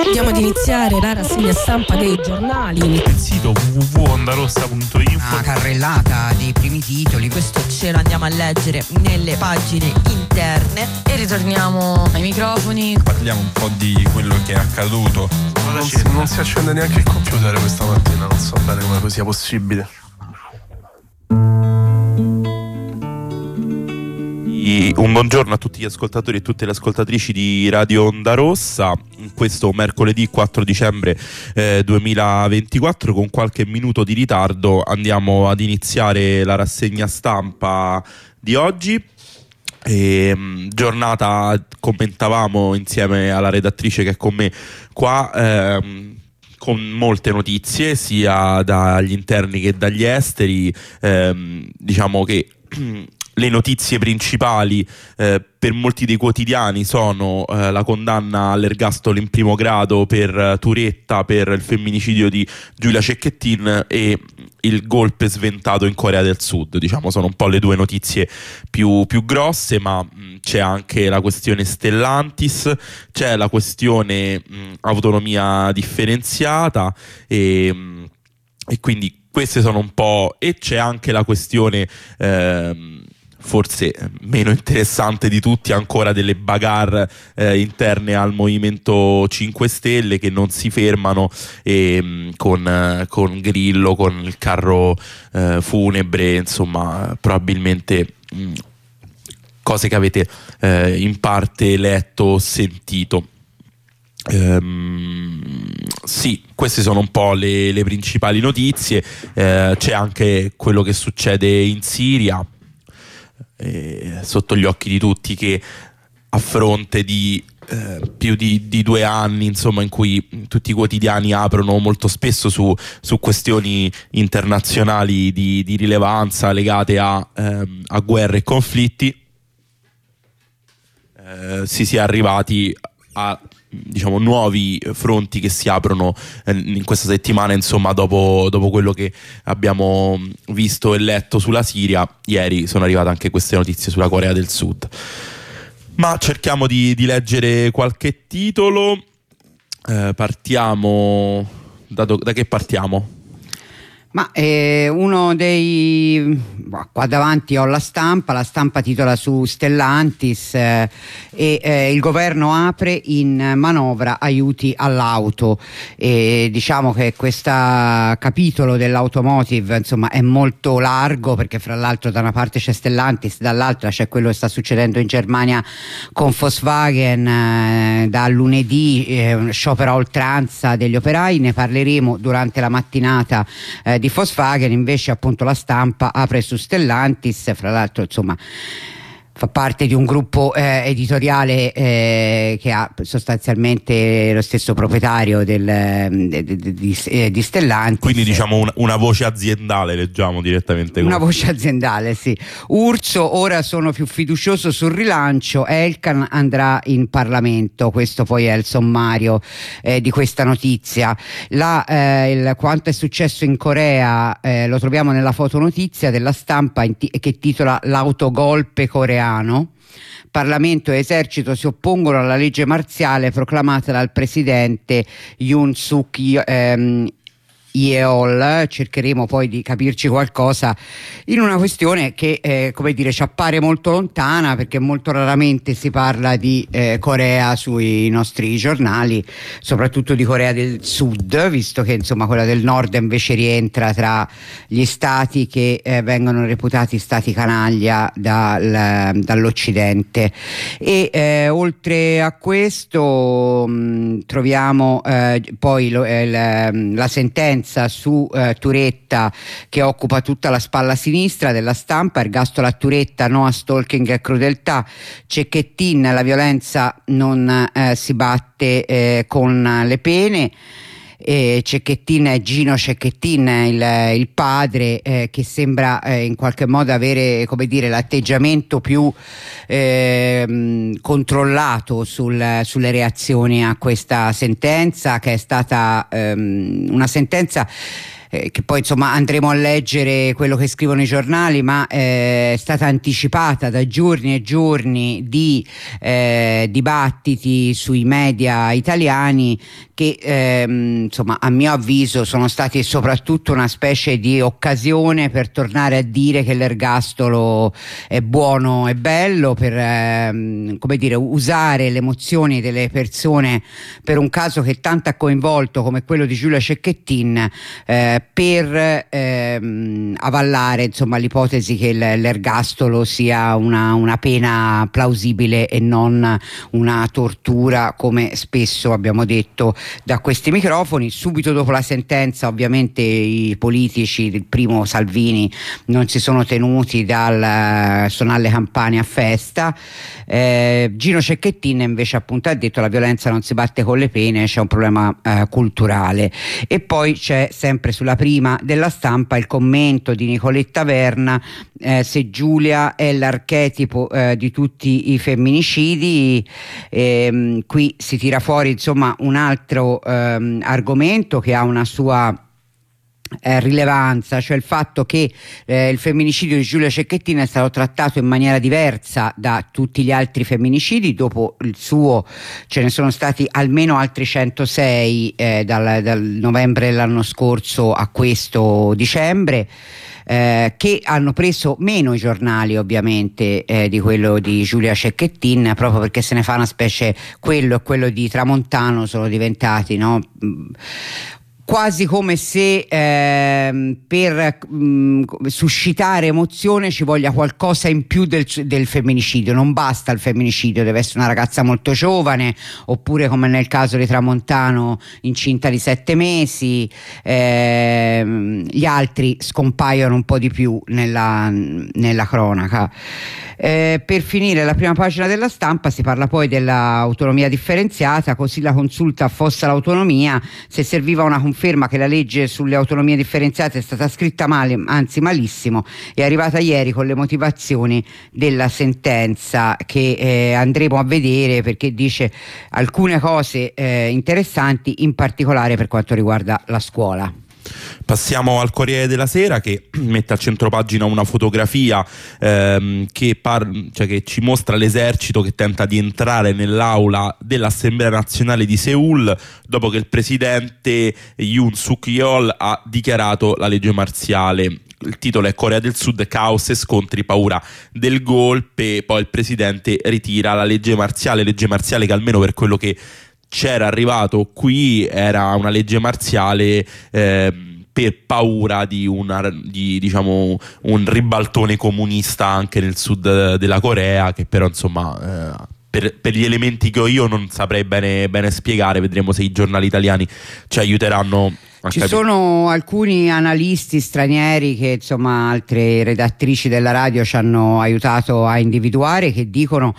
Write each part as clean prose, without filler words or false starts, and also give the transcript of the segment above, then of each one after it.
Andiamo ad iniziare la rassegna stampa dei giornali. Il sito www.ondarossa.info. Una carrellata di primi titoli, questo ce l'andiamo a leggere nelle pagine interne e ritorniamo ai microfoni. Parliamo un po' di quello che è accaduto. Non si accende neanche il computer questa mattina, non so bene come sia possibile. Un buongiorno a tutti gli ascoltatori e tutte le ascoltatrici di Radio Onda Rossa. In questo mercoledì 4 dicembre 2024, con qualche minuto di ritardo, andiamo ad iniziare la rassegna stampa di oggi. Giornata, commentavamo insieme alla redattrice che è con me qua, con molte notizie sia dagli interni che dagli esteri. Diciamo che le notizie principali per molti dei quotidiani sono la condanna all'ergastolo in primo grado per Turetta per il femminicidio di Giulia Cecchettin e il golpe sventato in Corea del Sud. Diciamo sono un po' le due notizie più grosse, ma c'è anche la questione Stellantis, c'è la questione autonomia differenziata e quindi queste sono un po', e c'è anche la questione forse meno interessante di tutti ancora, delle bagarre interne al Movimento 5 Stelle che non si fermano, e con Grillo, con il carro funebre, insomma probabilmente cose che avete in parte letto o sentito. Sì, queste sono un po' le principali notizie. C'è anche quello che succede in Siria, sotto gli occhi di tutti, che a fronte di più di 2 anni, insomma, in cui tutti i quotidiani aprono molto spesso su questioni internazionali di rilevanza legate a guerre e conflitti, si sia arrivati a, diciamo, nuovi fronti che si aprono in questa settimana, insomma, dopo quello che abbiamo visto e letto sulla Siria. Ieri sono arrivate anche queste notizie sulla Corea del Sud, ma cerchiamo di leggere qualche titolo. Partiamo da che partiamo? Ma uno dei... qua davanti ho la stampa titola su Stellantis e il governo apre in manovra aiuti all'auto, e diciamo che questo capitolo dell'automotive, insomma, è molto largo, perché fra l'altro da una parte c'è Stellantis, dall'altra c'è quello che sta succedendo in Germania con Volkswagen. Da lunedì sciopero a oltranza degli operai, ne parleremo durante la mattinata di Volkswagen. Invece appunto la stampa apre su Stellantis, fra l'altro insomma fa parte di un gruppo editoriale che ha sostanzialmente lo stesso proprietario di Stellantis. Quindi diciamo una voce aziendale, leggiamo direttamente. Una voce aziendale, sì. Urso, ora sono più fiducioso sul rilancio, Elkann andrà in Parlamento. Questo poi è il sommario di questa notizia. Quanto è successo in Corea lo troviamo nella fotonotizia della stampa che titola L'autogolpe coreano. Parlamento e esercito si oppongono alla legge marziale proclamata dal presidente Yoon Suk Yeol. Cercheremo poi di capirci qualcosa in una questione che come dire, ci appare molto lontana, perché molto raramente si parla di Corea sui nostri giornali, soprattutto di Corea del Sud, visto che insomma quella del Nord invece rientra tra gli stati che vengono reputati stati canaglia dall'Occidente. E oltre a questo troviamo poi la sentenza su Turetta, che occupa tutta la spalla sinistra della stampa. Ergastolo a Turetta, no a stalking e crudeltà. Cecchettin, la violenza non si batte con le pene. Cecchettin è Gino Cecchettin, il padre, che sembra in qualche modo avere, come dire, l'atteggiamento più controllato sulle reazioni a questa sentenza, che è stata una sentenza che poi insomma andremo a leggere quello che scrivono i giornali, ma è stata anticipata da giorni e giorni di dibattiti sui media italiani che insomma a mio avviso sono stati soprattutto una specie di occasione per tornare a dire che l'ergastolo è buono e bello, per come dire, usare le emozioni delle persone per un caso che tanto ha coinvolto come quello di Giulia Cecchettin, per avallare insomma l'ipotesi che l'ergastolo sia una pena plausibile e non una tortura, come spesso abbiamo detto da questi microfoni. Subito dopo la sentenza ovviamente i politici, il primo Salvini, non si sono tenuti dal suonare le campane a festa. Gino Cecchettin invece appunto ha detto: la violenza non si batte con le pene, c'è un problema culturale. E poi c'è sempre sulla prima della Stampa il commento di Nicoletta Verna: se Giulia è l'archetipo di tutti i femminicidi. Qui si tira fuori insomma un altro argomento che ha una sua rilevanza, cioè il fatto che il femminicidio di Giulia Cecchettin è stato trattato in maniera diversa da tutti gli altri femminicidi. Dopo il suo ce ne sono stati almeno altri 106 dal novembre dell'anno scorso a questo dicembre, che hanno preso meno i giornali ovviamente di quello di Giulia Cecchettin, proprio perché se ne fa una specie, quello e quello di Tramontano sono diventati, no? Quasi come se per suscitare emozione ci voglia qualcosa in più del femminicidio. Non basta il femminicidio, deve essere una ragazza molto giovane, oppure come nel caso di Tramontano incinta di 7 mesi. Gli altri scompaiono un po' di più nella cronaca. Per finire la prima pagina della Stampa si parla poi dell'autonomia differenziata. Così la Consulta affossa l'autonomia. Se serviva una conferma che la legge sulle autonomie differenziate è stata scritta male, anzi malissimo, è arrivata ieri con le motivazioni della sentenza che andremo a vedere, perché dice alcune cose interessanti, in particolare per quanto riguarda la scuola. Passiamo al Corriere della Sera, che mette al centropagina una fotografia che ci mostra l'esercito che tenta di entrare nell'aula dell'Assemblea nazionale di Seul dopo che il presidente Yoon Suk Yeol ha dichiarato la legge marziale. Il titolo è Corea del Sud, caos e scontri, paura del golpe. Poi il presidente ritira la legge marziale che almeno per quello che c'era arrivato qui era una legge marziale per paura di diciamo un ribaltone comunista anche nel sud della Corea, che però insomma per gli elementi che ho io non saprei bene spiegare. Vedremo se i giornali italiani ci aiuteranno. Ci sono alcuni analisti stranieri che insomma altre redattrici della radio ci hanno aiutato a individuare, che dicono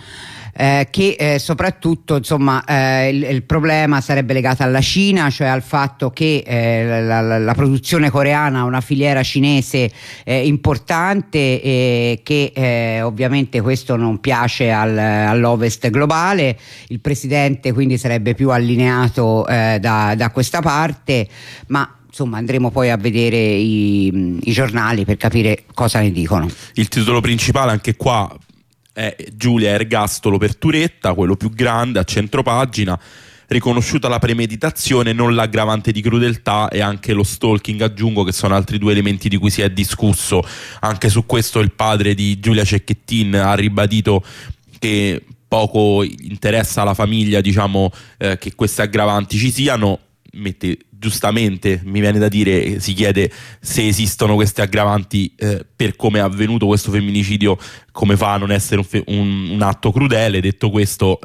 che soprattutto insomma il problema sarebbe legato alla Cina, cioè al fatto che la produzione coreana ha una filiera cinese importante, e che ovviamente questo non piace all'Ovest globale. Il presidente quindi sarebbe più allineato da questa parte, ma insomma andremo poi a vedere i giornali per capire cosa ne dicono. Il titolo principale anche qua è Giulia ergastolo per Turetta, quello più grande, a centropagina. Riconosciuta la premeditazione, non l'aggravante di crudeltà, e anche lo stalking, aggiungo, che sono altri due elementi di cui si è discusso. Anche su questo il padre di Giulia Cecchettin ha ribadito che poco interessa alla famiglia, diciamo, che queste aggravanti ci siano. Giustamente, mi viene da dire, si chiede se esistono queste aggravanti per come è avvenuto questo femminicidio, come fa a non essere un atto crudele. Detto questo,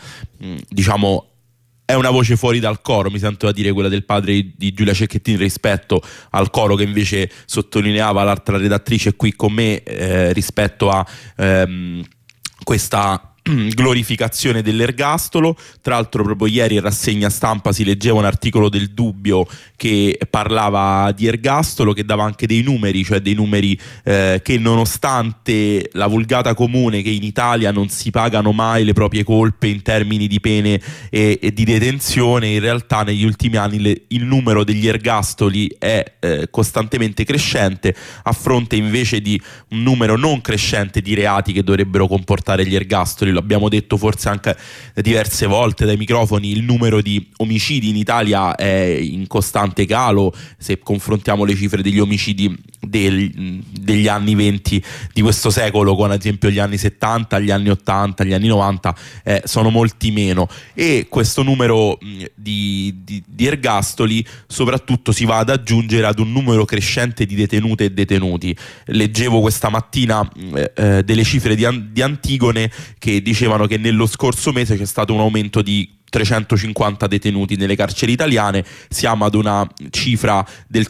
diciamo è una voce fuori dal coro, mi sento da dire, quella del padre di Giulia Cecchettin rispetto al coro che invece sottolineava l'altra redattrice qui con me rispetto a questa glorificazione dell'ergastolo. Tra l'altro proprio ieri in rassegna stampa si leggeva un articolo del Dubbio che parlava di ergastolo, che dava anche dei numeri, cioè dei numeri che nonostante la vulgata comune che in Italia non si pagano mai le proprie colpe in termini di pene e di detenzione, in realtà negli ultimi anni il numero degli ergastoli è costantemente crescente, a fronte invece di un numero non crescente di reati che dovrebbero comportare gli ergastoli. Lo abbiamo detto forse anche diverse volte dai microfoni, il numero di omicidi in Italia è in costante calo. Se confrontiamo le cifre degli omicidi degli anni 20 di questo secolo con ad esempio gli anni 70, gli anni 80, gli anni 90, sono molti meno, e questo numero di ergastoli soprattutto si va ad aggiungere ad un numero crescente di detenute e detenuti. Leggevo questa mattina delle cifre di Antigone che dicevano che nello scorso mese c'è stato un aumento di 350 detenuti nelle carceri italiane. Siamo ad una cifra del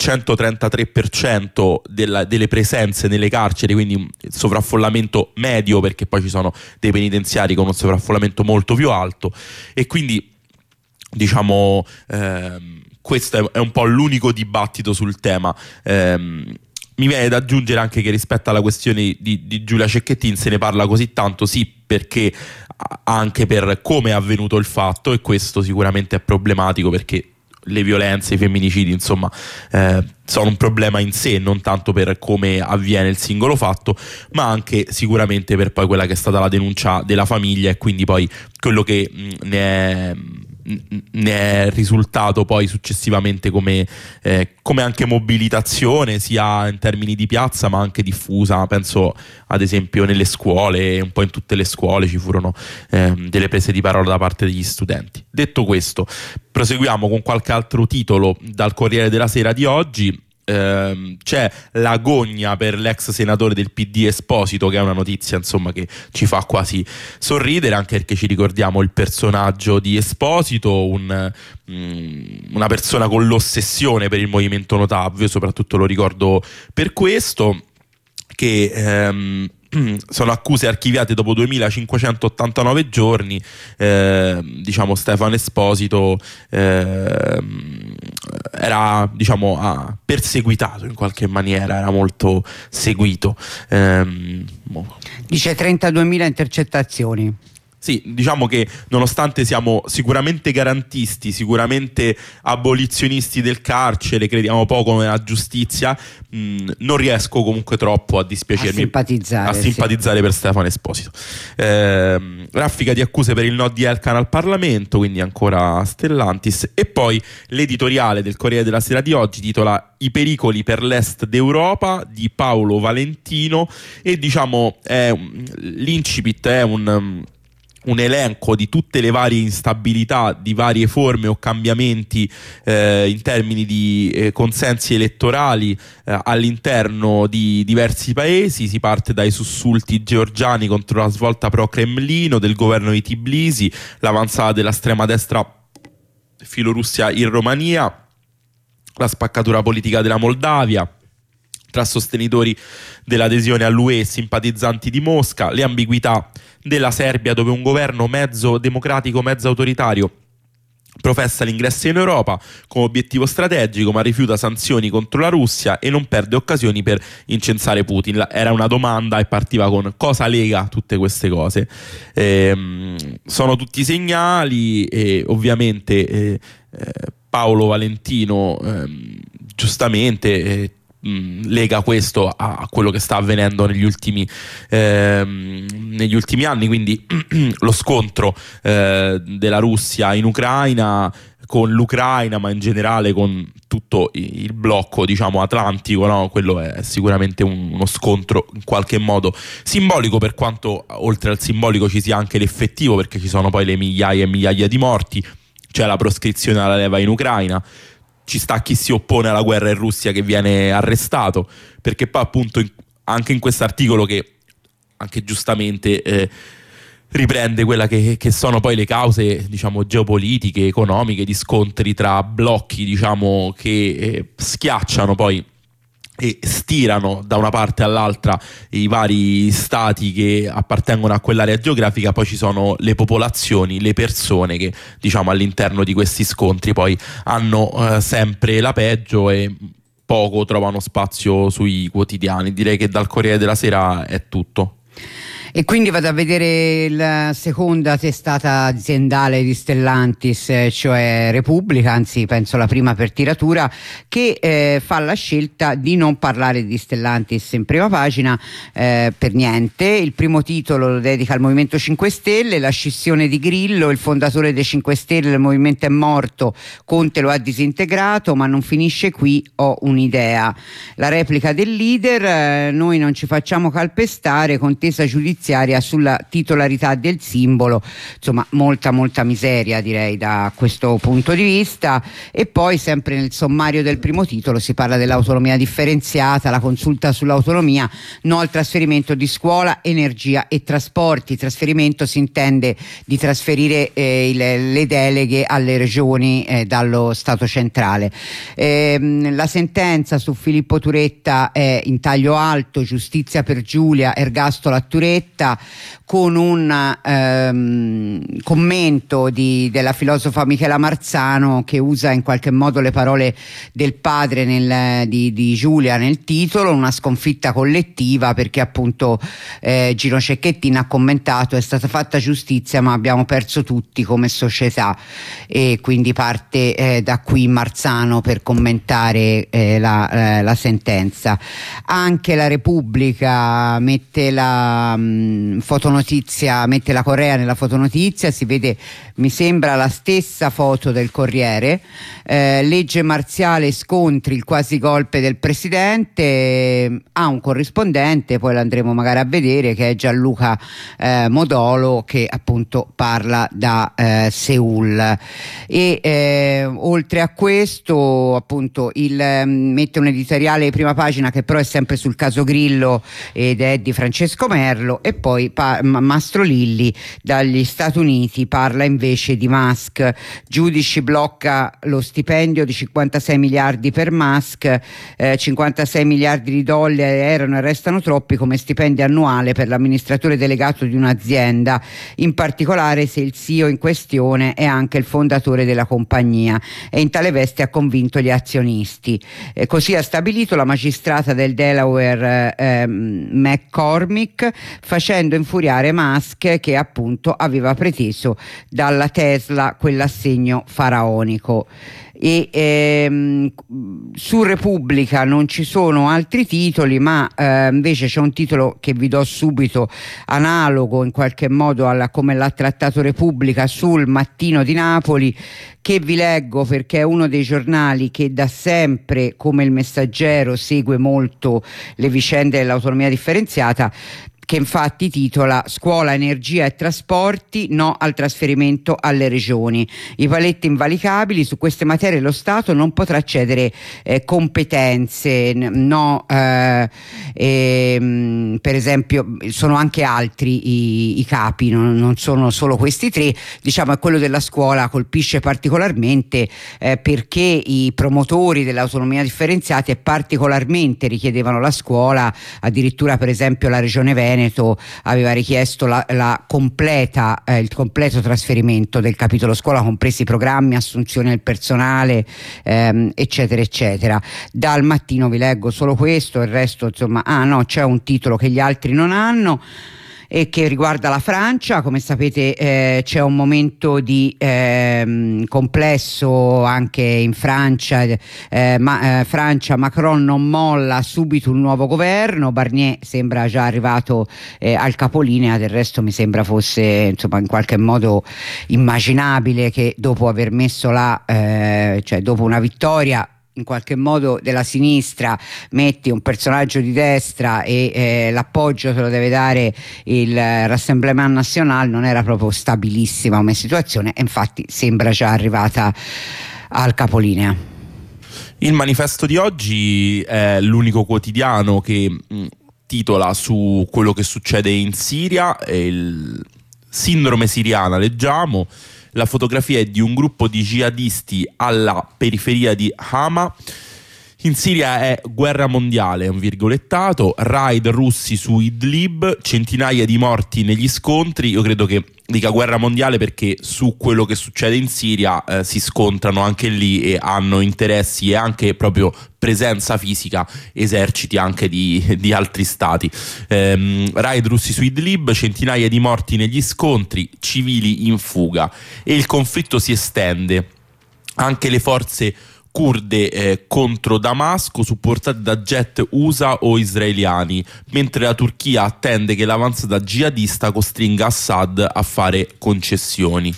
133% delle presenze nelle carceri, quindi un sovraffollamento medio, perché poi ci sono dei penitenziari con un sovraffollamento molto più alto, e quindi diciamo questo è un po' l'unico dibattito sul tema. Mi viene da aggiungere anche che rispetto alla questione di Giulia Cecchettin se ne parla così tanto, sì, perché anche per come è avvenuto il fatto, e questo sicuramente è problematico, perché le violenze, i femminicidi, insomma, sono un problema in sé, non tanto per come avviene il singolo fatto, ma anche sicuramente per poi quella che è stata la denuncia della famiglia, e quindi poi quello che ne è risultato poi successivamente come anche mobilitazione, sia in termini di piazza ma anche diffusa. Penso ad esempio nelle scuole, un po' in tutte le scuole ci furono delle prese di parola da parte degli studenti. Detto questo, proseguiamo con qualche altro titolo dal Corriere della Sera di oggi. C'è l'agogna per l'ex senatore del PD Esposito, che è una notizia insomma che ci fa quasi sorridere, anche perché ci ricordiamo il personaggio di Esposito, una persona con l'ossessione per il movimento No TAV. Io soprattutto lo ricordo per questo, che sono accuse archiviate dopo 2589 giorni. Diciamo Stefano Esposito era, diciamo, perseguitato in qualche maniera, era molto seguito. Dice 32.000 intercettazioni. Sì, diciamo che nonostante siamo sicuramente garantisti, sicuramente abolizionisti del carcere, crediamo poco nella giustizia, non riesco comunque troppo a dispiacermi, a simpatizzare per Stefano Esposito. Raffica di accuse per il no di Elkann al Parlamento, quindi ancora Stellantis. E poi l'editoriale del Corriere della Sera di oggi titola "I pericoli per l'est d'Europa" di Paolo Valentino, e diciamo l'incipit è un elenco di tutte le varie instabilità di varie forme o cambiamenti in termini di consensi elettorali all'interno di diversi paesi. Si parte dai sussulti georgiani contro la svolta pro-Cremlino del governo di Tbilisi, l'avanzata dell'estrema destra filorussia in Romania, la spaccatura politica della Moldavia tra sostenitori dell'adesione all'UE e simpatizzanti di Mosca, le ambiguità della Serbia, dove un governo mezzo democratico, mezzo autoritario professa l'ingresso in Europa come obiettivo strategico, ma rifiuta sanzioni contro la Russia e non perde occasioni per incensare Putin. Era una domanda e partiva con: cosa lega tutte queste cose? Sono tutti segnali, e ovviamente Paolo Valentino giustamente lega questo a quello che sta avvenendo negli ultimi anni, quindi lo scontro della Russia in Ucraina, con l'Ucraina, ma in generale con tutto il blocco, diciamo, atlantico, no? Quello è sicuramente uno scontro in qualche modo simbolico, per quanto oltre al simbolico ci sia anche l'effettivo, perché ci sono poi le migliaia e migliaia di morti, c'è la proscrizione alla leva in Ucraina, ci sta chi si oppone alla guerra in Russia che viene arrestato, perché poi appunto anche in questo articolo, che anche giustamente riprende quella che sono poi le cause, diciamo, geopolitiche, economiche, di scontri tra blocchi, diciamo, che schiacciano poi e stirano da una parte all'altra i vari stati che appartengono a quell'area geografica. Poi ci sono le popolazioni, le persone che, diciamo, all'interno di questi scontri poi hanno sempre la peggio e poco trovano spazio sui quotidiani. Direi che dal Corriere della Sera è tutto. E quindi vado a vedere la seconda testata aziendale di Stellantis, cioè Repubblica, anzi penso la prima per tiratura, che fa la scelta di non parlare di Stellantis in prima pagina per niente. Il primo titolo lo dedica al Movimento 5 Stelle, la scissione di Grillo, il fondatore dei 5 Stelle, il movimento è morto, Conte lo ha disintegrato, ma non finisce qui, ho un'idea. La replica del leader, noi non ci facciamo calpestare, contesa giudiziaria sulla titolarità del simbolo, insomma molta miseria direi da questo punto di vista. E poi sempre nel sommario del primo titolo si parla dell'autonomia differenziata, la consulta sull'autonomia, no al trasferimento di scuola, energia e trasporti. Trasferimento si intende di trasferire le deleghe alle regioni dallo Stato centrale. La sentenza su Filippo Turetta è in taglio alto, giustizia per Giulia, ergastolo a Turetta, con un commento della filosofa Michela Marzano, che usa in qualche modo le parole del padre di Giulia nel titolo, una sconfitta collettiva, perché appunto Gino Cecchettin ha commentato: è stata fatta giustizia ma abbiamo perso tutti come società. E quindi parte da qui Marzano per commentare la sentenza. Anche la Repubblica mette la fotonotizia, mette la Correa nella fotonotizia, si vede, mi sembra, la stessa foto del Corriere. Legge marziale, scontri, il quasi golpe del presidente. Ha un corrispondente, poi l'andremo magari a vedere, che è Gianluca Modolo, che appunto parla da Seul. E oltre a questo appunto mette un editoriale di prima pagina che però è sempre sul caso Grillo ed è di Francesco Merlo. E poi Mastro Lilli dagli Stati Uniti parla invece di Musk. Giudici blocca lo stipendio di 56 miliardi per Musk, 56 miliardi di dollari erano e restano troppi come stipendio annuale per l'amministratore delegato di un'azienda, in particolare se il CEO in questione è anche il fondatore della compagnia, e in tale veste ha convinto gli azionisti. Così ha stabilito la magistrata del Delaware McCormick, facendo infuriare Musk, che appunto aveva preteso dalla Tesla quell'assegno faraonico. E su Repubblica non ci sono altri titoli, ma invece c'è un titolo che vi do subito, analogo in qualche modo alla come l'ha trattato Repubblica, sul Mattino di Napoli, che vi leggo perché è uno dei giornali che da sempre, come il Messaggero, segue molto le vicende dell'autonomia differenziata, che infatti titola: scuola, energia e trasporti, no al trasferimento alle regioni. I paletti invalicabili, su queste materie lo Stato non potrà cedere competenze, no, per esempio sono anche altri i capi, non sono solo questi tre. Diciamo che quello della scuola colpisce particolarmente perché i promotori dell'autonomia differenziata particolarmente richiedevano la scuola. Addirittura per esempio la Regione Veneto aveva richiesto il completo trasferimento del capitolo scuola, compresi i programmi, assunzione del personale, eccetera eccetera. Dal Mattino vi leggo solo questo, il resto insomma c'è un titolo che gli altri non hanno e che riguarda la Francia. Come sapete c'è un momento di complesso anche in Francia. Macron non molla, subito un nuovo governo. Barnier sembra già arrivato al capolinea, del resto mi sembra fosse insomma in qualche modo immaginabile che dopo aver messo cioè dopo una vittoria in qualche modo della sinistra, metti un personaggio di destra e l'appoggio te lo deve dare il Rassemblement National. Non era proprio stabilissima come situazione e infatti sembra già arrivata al capolinea. Il Manifesto di oggi è l'unico quotidiano che titola su quello che succede in Siria, il sindrome siriana, leggiamo. La fotografia è di un gruppo di jihadisti alla periferia di Hama. In Siria è guerra mondiale, un virgolettato, raid russi su Idlib, centinaia di morti negli scontri. Io credo che dica guerra mondiale perché su quello che succede in Siria si scontrano anche lì e hanno interessi e anche proprio presenza fisica eserciti anche di altri stati. Raid russi su Idlib, centinaia di morti negli scontri, civili in fuga, e il conflitto si estende. Anche le forze kurde contro Damasco, supportate da jet USA o israeliani, mentre la Turchia attende che l'avanzata jihadista costringa Assad a fare concessioni.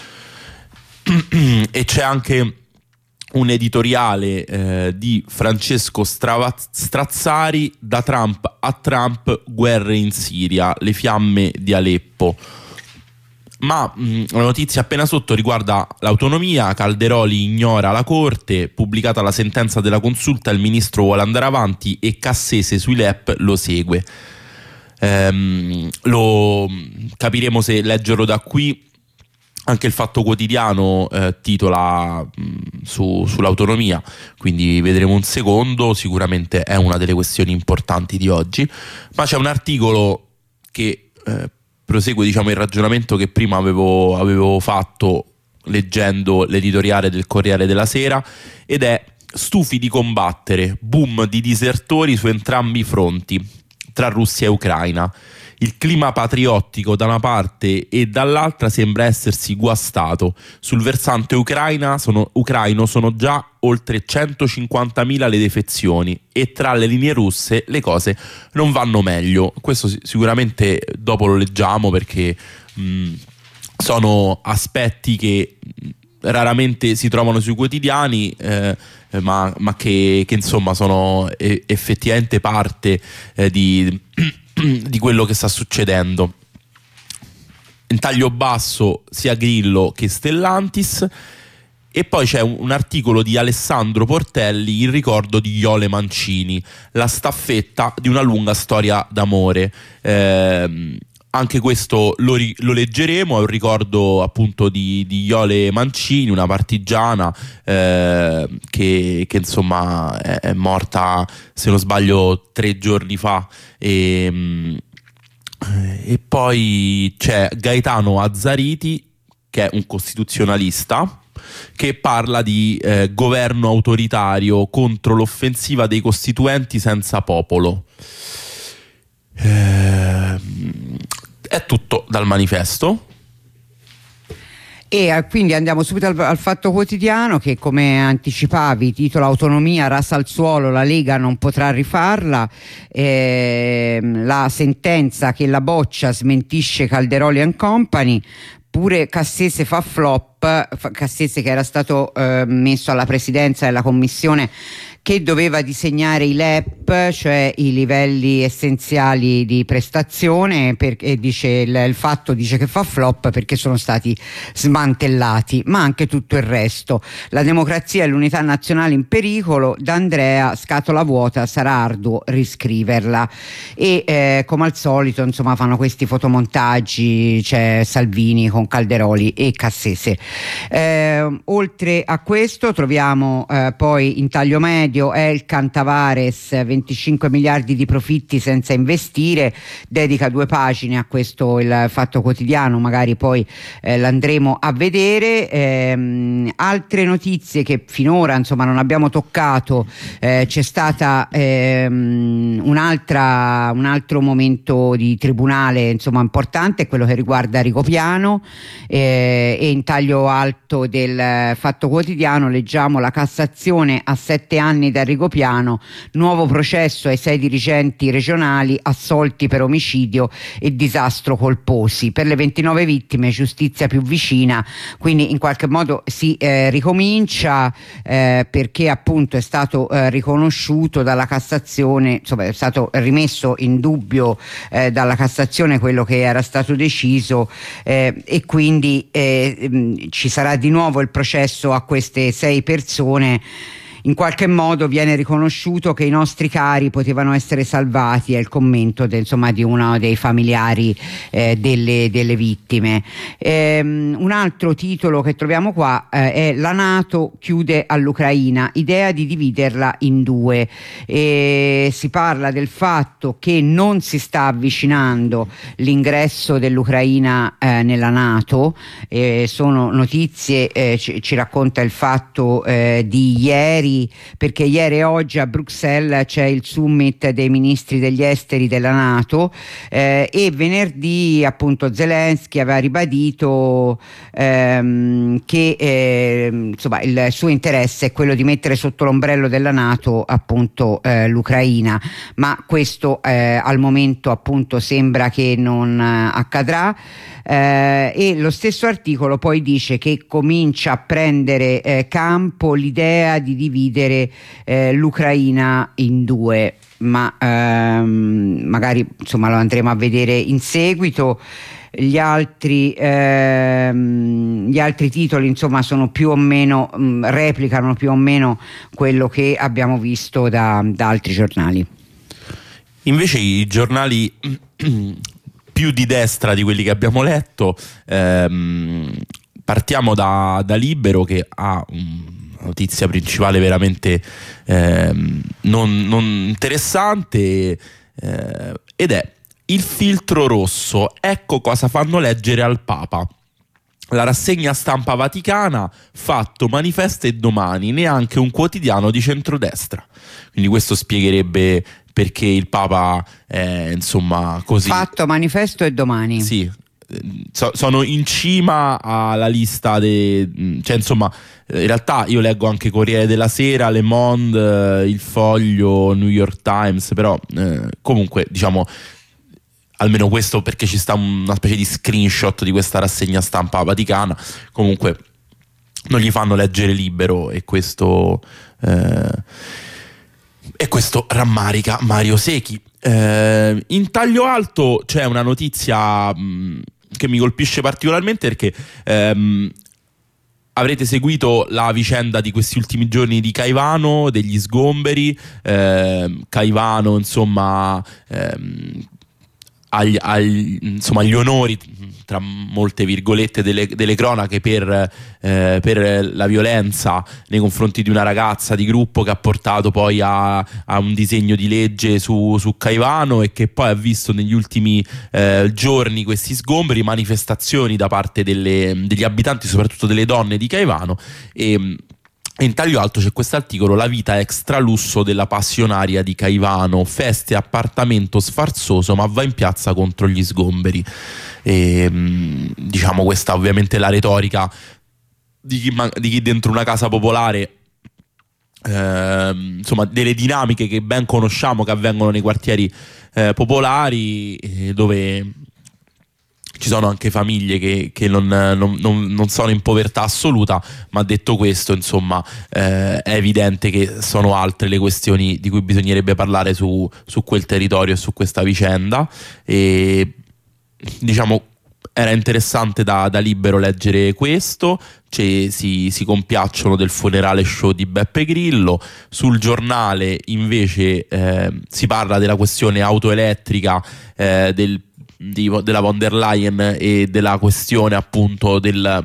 E c'è anche un editoriale di Francesco Strazzari: da Trump a Trump, guerre in Siria, le fiamme di Aleppo. Ma la notizia appena sotto riguarda l'autonomia. Calderoli ignora la Corte, pubblicata la sentenza della consulta, il ministro vuole andare avanti e Cassese sui LEP lo segue. Lo capiremo se leggerlo da qui. Anche il Fatto Quotidiano titola sull'autonomia, quindi vedremo un secondo. Sicuramente è una delle questioni importanti di oggi, ma c'è un articolo che prosegue, diciamo, il ragionamento che prima avevo fatto leggendo l'editoriale del Corriere della Sera, ed è: stufi di combattere, boom di disertori su entrambi i fronti, tra Russia e Ucraina. Il clima patriottico da una parte e dall'altra sembra essersi guastato. Sul versante ucraino sono già oltre 150.000 le defezioni e tra le linee russe le cose non vanno meglio. Questo sicuramente dopo lo leggiamo, perché sono aspetti che raramente si trovano sui quotidiani, ma che insomma sono effettivamente parte di quello che sta succedendo. In taglio basso sia Grillo che Stellantis. E poi c'è un articolo di Alessandro Portelli in ricordo di Iole Mancini, la staffetta di una lunga storia d'amore. Anche questo lo leggeremo. È un ricordo appunto di Iole Mancini, una partigiana che insomma è morta, se non sbaglio, 3 giorni fa. E poi c'è Gaetano Azzariti, che è un costituzionalista, che parla di governo autoritario contro l'offensiva dei costituenti senza popolo. È tutto dal manifesto. E quindi andiamo subito al Fatto Quotidiano, che, come anticipavi, titola autonomia rasa al suolo, la Lega non potrà rifarla. La sentenza che la boccia smentisce Calderoli and Company. Pure Cassese fa flop. Cassese, che era stato messo alla presidenza della commissione che doveva disegnare i LEP, cioè i livelli essenziali di prestazione, e dice il Fatto dice che fa flop perché sono stati smantellati, ma anche tutto il resto. La democrazia e l'unità nazionale in pericolo, D'Andrea, scatola vuota, sarà arduo riscriverla. E come al solito, insomma, fanno questi fotomontaggi, c'è Salvini con Calderoli e Cassese. Oltre a questo troviamo poi in taglio medio Elkan Tavares, 25 miliardi di profitti senza investire, dedica 2 pagine a questo il Fatto Quotidiano, magari poi l'andremo a vedere. Altre notizie che finora insomma non abbiamo toccato, c'è stata un altro momento di tribunale insomma importante, quello che riguarda Rigopiano, e in taglio alto del Fatto Quotidiano leggiamo: la Cassazione a 7 anni da Rigopiano, nuovo processo ai 6 dirigenti regionali assolti per omicidio e disastro colposi. Per le 29 vittime giustizia più vicina, quindi in qualche modo si ricomincia, perché appunto è stato riconosciuto dalla Cassazione, insomma è stato rimesso in dubbio dalla Cassazione quello che era stato deciso, e quindi ci sarà di nuovo il processo a queste 6 persone. in qualche modo viene riconosciuto che i nostri cari potevano essere salvati, è il commento insomma di uno dei familiari delle vittime. Un altro titolo che troviamo qua è "La NATO chiude all'Ucraina, idea di dividerla in due". Si parla del fatto che non si sta avvicinando l'ingresso dell'Ucraina nella NATO. Sono notizie, ci racconta il Fatto di ieri, perché ieri e oggi a Bruxelles c'è il summit dei ministri degli esteri della NATO, e venerdì appunto Zelensky aveva ribadito che insomma il suo interesse è quello di mettere sotto l'ombrello della NATO appunto l'Ucraina, ma questo al momento appunto sembra che non accadrà. E lo stesso articolo poi dice che comincia a prendere campo l'idea di dividere l'Ucraina in due, ma magari insomma lo andremo a vedere in seguito. Gli altri titoli insomma sono più o meno replicano più o meno quello che abbiamo visto da altri giornali. Invece i giornali più di destra di quelli che abbiamo letto, partiamo da Libero, che ha una notizia principale veramente non interessante, ed è: il filtro rosso, ecco cosa fanno leggere al Papa. La rassegna stampa vaticana, Fatto, Manifesto e Domani, neanche un quotidiano di centrodestra. Quindi questo spiegherebbe perché il Papa è insomma così. Fatto, Manifesto e Domani. Sì, sono in cima alla lista cioè insomma, in realtà io leggo anche Corriere della Sera, Le Monde, Il Foglio, New York Times, però comunque diciamo almeno questo, perché ci sta una specie di screenshot di questa rassegna stampa vaticana, comunque non gli fanno leggere Libero, e questo rammarica Mario Secchi. In taglio alto c'è una notizia che mi colpisce particolarmente, perché avrete seguito la vicenda di questi ultimi giorni di Caivano, degli sgomberi. Caivano insomma agli onori, tra molte virgolette, delle cronache per la violenza nei confronti di una ragazza di gruppo, che ha portato poi a un disegno di legge su Caivano, e che poi ha visto negli ultimi giorni questi sgomberi, manifestazioni da parte degli abitanti, soprattutto delle donne di Caivano. E in taglio alto c'è quest'articolo: la vita extra lusso della passionaria di Caivano, feste, appartamento sfarzoso, ma va in piazza contro gli sgomberi. E diciamo, questa ovviamente è la retorica di chi dentro una casa popolare, insomma, delle dinamiche che ben conosciamo, che avvengono nei quartieri popolari, dove ci sono anche famiglie che non sono in povertà assoluta, ma detto questo, insomma, è evidente che sono altre le questioni di cui bisognerebbe parlare su quel territorio e su questa vicenda. E diciamo era interessante da Libero leggere questo. Si compiacciono del funerale show di Beppe Grillo. Sul Giornale invece si parla della questione auto elettrica, della von der Leyen, e della questione appunto della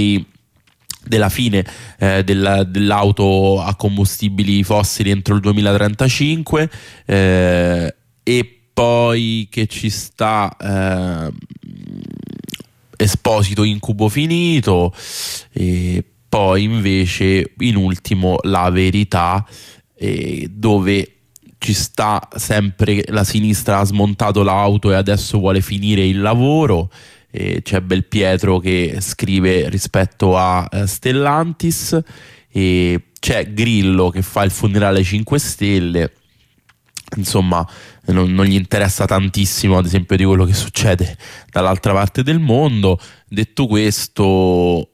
fine dell'auto a combustibili fossili entro il 2035, e poi che ci sta Esposito incubo finito, e poi invece in ultimo La Verità, dove ci sta sempre la sinistra ha smontato l'auto e adesso vuole finire il lavoro. C'è Belpietro che scrive rispetto a Stellantis, e c'è Grillo che fa il funerale 5 Stelle. Insomma, non gli interessa tantissimo, ad esempio, di quello che succede dall'altra parte del mondo. Detto questo,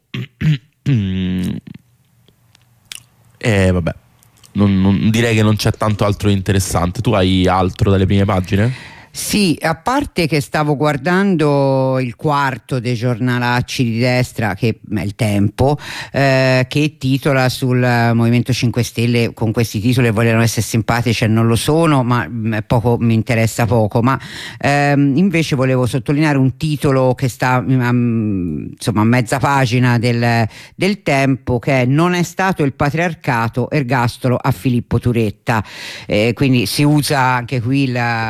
vabbè, non direi che non c'è tanto altro interessante. Tu hai altro dalle prime pagine? Sì, a parte che stavo guardando il quarto dei giornalacci di destra, che è Il Tempo, che titola sul Movimento 5 Stelle con questi titoli, vogliono essere simpatici e non lo sono, ma poco mi interessa poco, ma invece volevo sottolineare un titolo che sta insomma a mezza pagina del Tempo, che è "Non è stato il patriarcato, ergastolo a Filippo Turetta", quindi si usa anche qui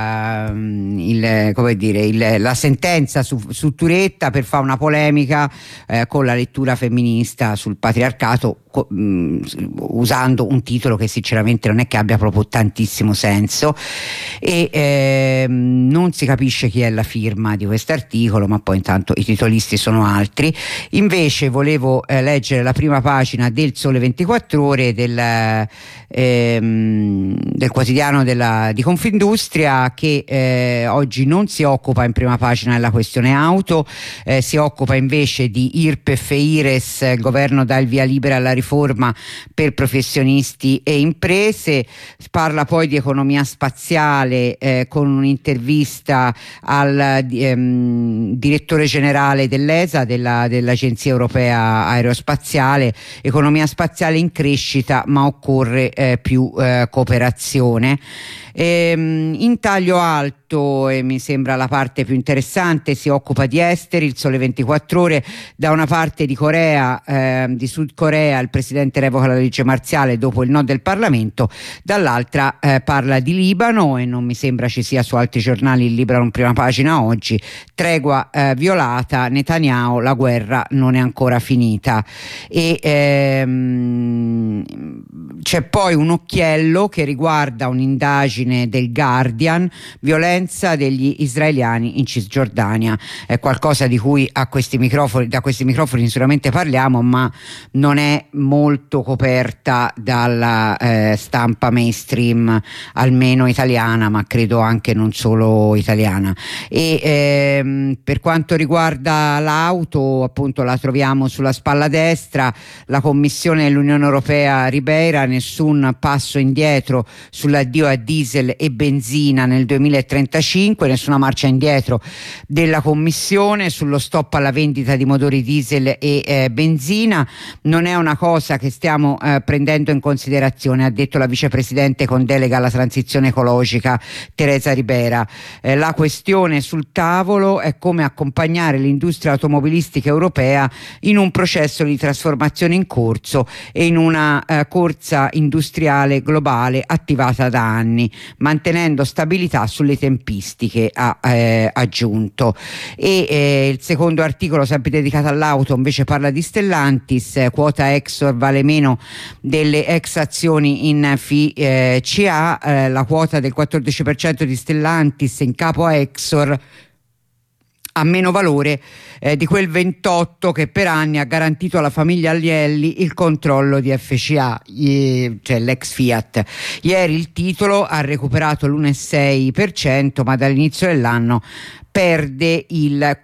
la sentenza su Turetta per fare una polemica con la lettura femminista sul patriarcato, usando un titolo che sinceramente non è che abbia proprio tantissimo senso, e non si capisce chi è la firma di quest'articolo, ma poi intanto i titolisti sono altri. Invece volevo leggere la prima pagina del Sole 24 Ore del quotidiano di Confindustria, che oggi non si occupa in prima pagina della questione auto, si occupa invece di IRPEF e IRES. Il governo dà il via libera alla riforma per professionisti e imprese. Parla poi di economia spaziale con un'intervista al direttore generale dell'ESA, dell'Agenzia Europea Aerospaziale. Economia spaziale in crescita, ma occorre più cooperazione. In taglio alto, e mi sembra la parte più interessante, si occupa di esteri. Il Sole 24 Ore, da una parte di Corea, di Sud Corea, il presidente revoca la legge marziale dopo il no del Parlamento, dall'altra parla di Libano, e non mi sembra ci sia su altri giornali il Libano in prima pagina oggi. Tregua violata, Netanyahu, la guerra non è ancora finita. E c'è poi un occhiello che riguarda un'indagine del Guardian: violenza degli israeliani in Cisgiordania. È qualcosa di cui da questi microfoni sicuramente parliamo, ma non è molto coperta dalla stampa mainstream, almeno italiana, ma credo anche non solo italiana. E per quanto riguarda l'auto, appunto, la troviamo sulla spalla destra. La Commissione dell'Unione Europea Ribeira: nessun passo indietro sull'addio a diesel e benzina nel 2035, nessuna marcia indietro della Commissione sullo stop alla vendita di motori diesel e benzina. Non è una cosa che stiamo prendendo in considerazione, ha detto la vicepresidente con delega alla transizione ecologica Teresa Ribera. La questione sul tavolo è come accompagnare l'industria automobilistica europea in un processo di trasformazione in corso e in una corsa industriale globale attivata da anni, mantenendo stabilità sulle tempistiche, ha aggiunto. E il secondo articolo, sempre dedicato all'auto, invece parla di Stellantis. Quota Exor vale meno delle ex azioni in FCA. La quota del 14% di Stellantis in capo a Exor ha meno valore di quel 28 che per anni ha garantito alla famiglia Agnelli il controllo di FCA, cioè l'ex Fiat. Ieri il titolo ha recuperato l'1,6%, ma dall'inizio dell'anno perde il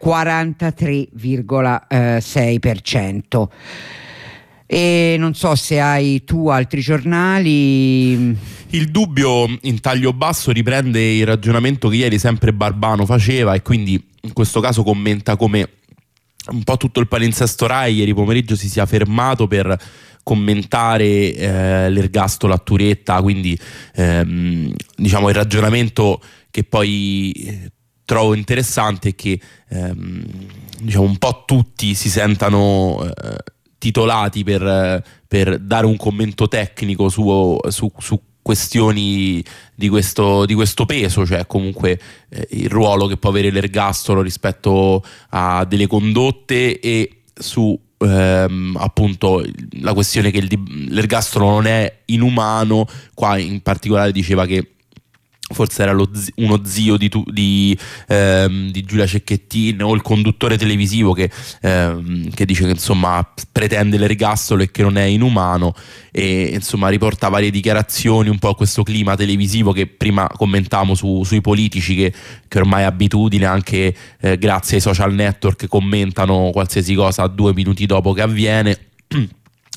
43,6%. E non so se hai tu altri giornali. Il Dubbio, in taglio basso, riprende il ragionamento che ieri sempre Barbano faceva, e quindi in questo caso commenta come un po' tutto il palinsesto Rai ieri pomeriggio si sia fermato per commentare l'ergastolo a Turetta. Quindi diciamo il ragionamento che poi trovo interessante è che diciamo un po' tutti si sentano titolati per dare un commento tecnico su questioni di questo peso, cioè comunque il ruolo che può avere l'ergastolo rispetto a delle condotte, e su appunto la questione che l'ergastolo non è inumano. Qua in particolare diceva che forse era uno zio di Giulia Cecchettin, o il conduttore televisivo che dice che insomma pretende l'ergastolo e che non è inumano, e insomma riporta varie dichiarazioni, un po' questo clima televisivo che prima commentavamo sui politici che ormai è abitudine, anche grazie ai social network, commentano qualsiasi cosa 2 minuti dopo che avviene.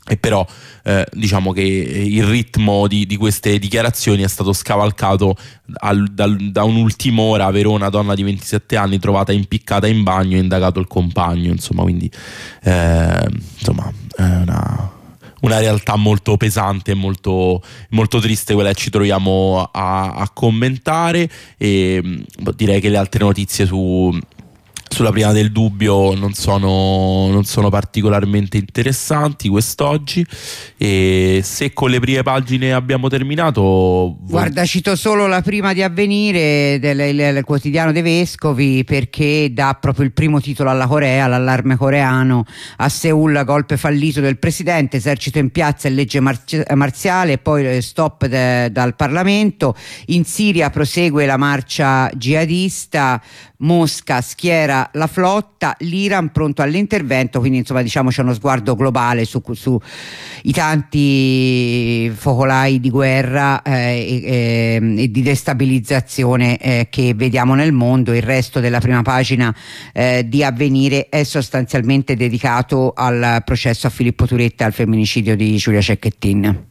E però diciamo che il ritmo di queste dichiarazioni è stato scavalcato da un'ultima ora. A Verona, donna di 27 anni trovata impiccata in bagno, indagato il compagno, insomma, quindi insomma una realtà molto pesante e molto, molto triste quella che ci troviamo a commentare. E direi che le altre notizie sulla prima del dubbio non sono particolarmente interessanti quest'oggi. E se con le prime pagine abbiamo terminato, guarda, cito solo la prima di Avvenire del quotidiano dei Vescovi, perché dà proprio il primo titolo alla Corea, l'allarme coreano: a Seul golpe fallito del presidente, esercito in piazza e legge marziale, poi stop dal Parlamento. In Siria prosegue la marcia jihadista, Mosca schiera la flotta, l'Iran pronto all'intervento. Quindi insomma, diciamo, c'è uno sguardo globale su i tanti focolai di guerra e di destabilizzazione che vediamo nel mondo. Il resto della prima pagina di Avvenire è sostanzialmente dedicato al processo a Filippo Turetta, al femminicidio di Giulia Cecchettin.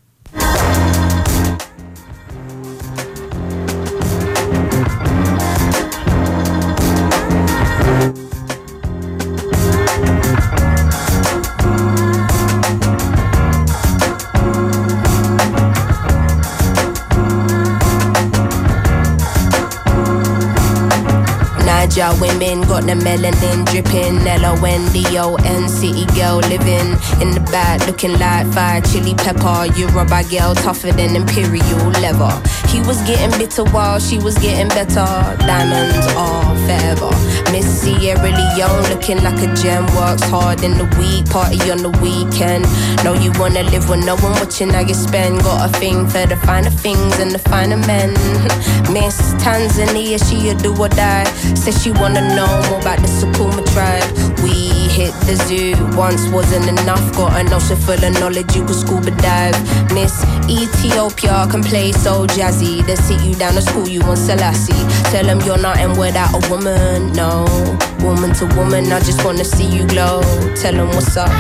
Naija women got the melanin dripping. LONDON city girl living in the back looking like fire chili pepper. Yoruba girl tougher than imperial leather. He was getting bitter while she was getting better. Diamonds are forever. Miss Sierra Leone looking like a gem. Works hard in the week, party on the weekend. Know you wanna live with no one watching how you spend. Got a thing for the finer things and the finer men. Miss Tanzania, she a do or die. Says she wanna know more about the Sukuma tribe. We hit the zoo, once wasn't enough. Got an ocean full of knowledge, you could scuba dive. Miss Ethiopia can play so jazzy. They sit you down to school, you want Selassie. Tell them you're nothing without a woman, no. Woman to woman, I just wanna see you glow. Tell them what's up.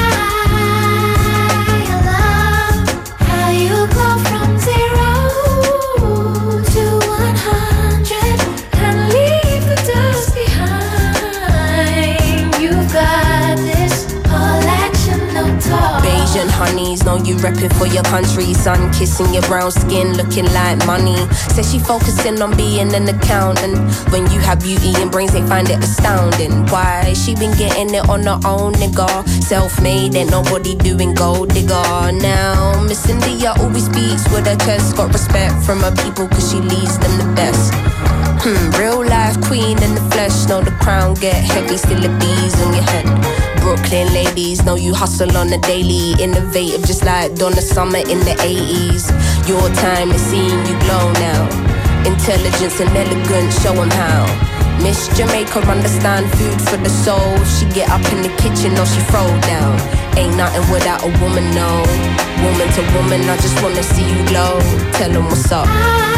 Asian honeys, know you reppin' for your country. Sun kissing your brown skin, looking like money. Says she focusing on being an accountant. When you have beauty and brains, they find it astounding. Why? She been getting it on her own, nigga. Self-made, ain't nobody doing gold digger. Now, Miss India always speaks with her chest. Got respect from her people cause she leads them the best. Real life queen in the flesh. Know the crown get heavy, still a bees on your head. Brooklyn ladies, know you hustle on the daily. Innovative just like Donna Summer in the 80s. Your time is seeing you glow now. Intelligence and elegance, show 'em how. Miss Jamaica understand food for the soul. She get up in the kitchen or she throw down. Ain't nothing without a woman, no. Woman to woman, I just wanna see you glow. Tell 'em what's up.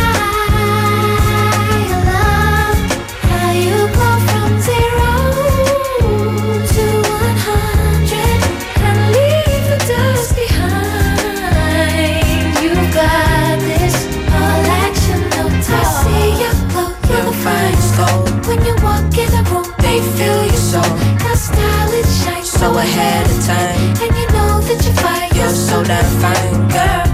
When you walk in the room, They feel your soul. your style it shines So ahead of time. and you know that you're fine. You're so damn fine, girl.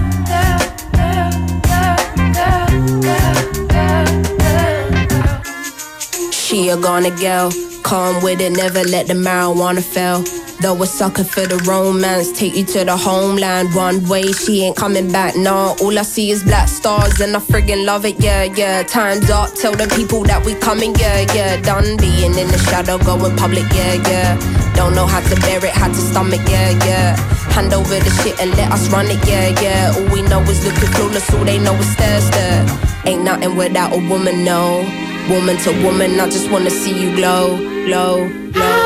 She a gonna girl, calm with it, never let the marijuana fail. Though a sucker for the romance, take you to the homeland one way, she ain't coming back, nah. All I see is black stars and I friggin' love it, yeah, yeah. Time's up, tell the people that we coming, yeah, yeah. Done being in the shadow, going public, yeah, yeah. Don't know how to bear it, how to stomach, yeah, yeah. Hand over the shit and let us run it, yeah, yeah. All we know is looking flawless, all they know is stare, stare. Ain't nothing without a woman, no. Woman to woman, I just wanna see you glow, glow, glow.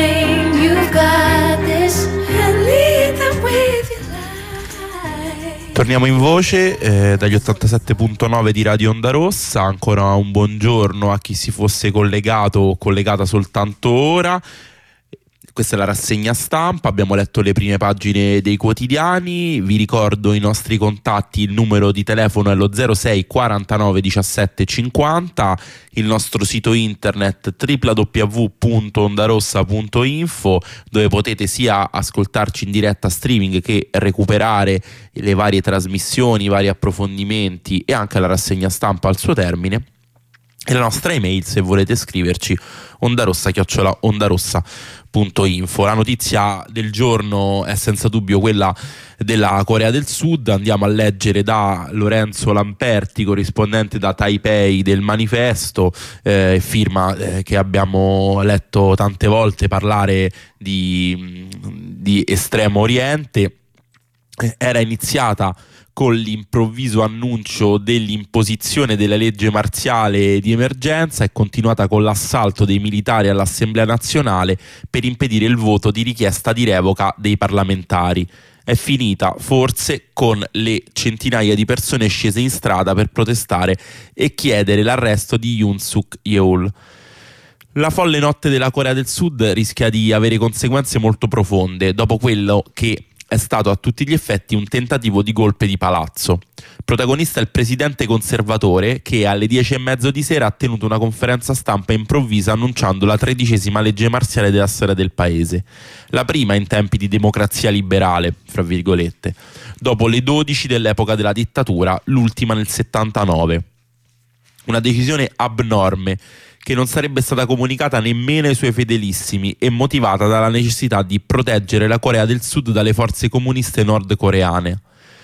Got this and lead them with your light. Torniamo in voce dagli 87.9 di Radio Onda Rossa. Ancora un buongiorno a chi si fosse collegato o collegata soltanto ora. Questa è la rassegna stampa, abbiamo letto le prime pagine dei quotidiani. Vi ricordo i nostri contatti: il numero di telefono è lo 06 49 17 50, il nostro sito internet www.ondarossa.info, dove potete sia ascoltarci in diretta streaming che recuperare le varie trasmissioni, i vari approfondimenti e anche la rassegna stampa al suo termine. E la nostra email, se volete scriverci, ondarossa@ondarossa.info. La notizia del giorno è senza dubbio quella della Corea del Sud. Andiamo a leggere da Lorenzo Lamperti, corrispondente da Taipei del Manifesto, firma che abbiamo letto tante volte parlare di Estremo Oriente. Era iniziata con l'improvviso annuncio dell'imposizione della legge marziale di emergenza, è continuata con l'assalto dei militari all'Assemblea nazionale per impedire il voto di richiesta di revoca dei parlamentari. È finita forse con le centinaia di persone scese in strada per protestare e chiedere l'arresto di Yoon Suk Yeol. La folle notte della Corea del Sud rischia di avere conseguenze molto profonde dopo quello che è stato a tutti gli effetti un tentativo di golpe di palazzo. Protagonista è il presidente conservatore che alle 10:30 di sera ha tenuto una conferenza stampa improvvisa annunciando la 13ª legge marziale della storia del paese, la prima in tempi di democrazia liberale, fra virgolette, dopo le 12 dell'epoca della dittatura, l'ultima nel 79. Una decisione abnorme che non sarebbe stata comunicata nemmeno ai suoi fedelissimi e motivata dalla necessità di proteggere la Corea del Sud dalle forze comuniste nordcoreane.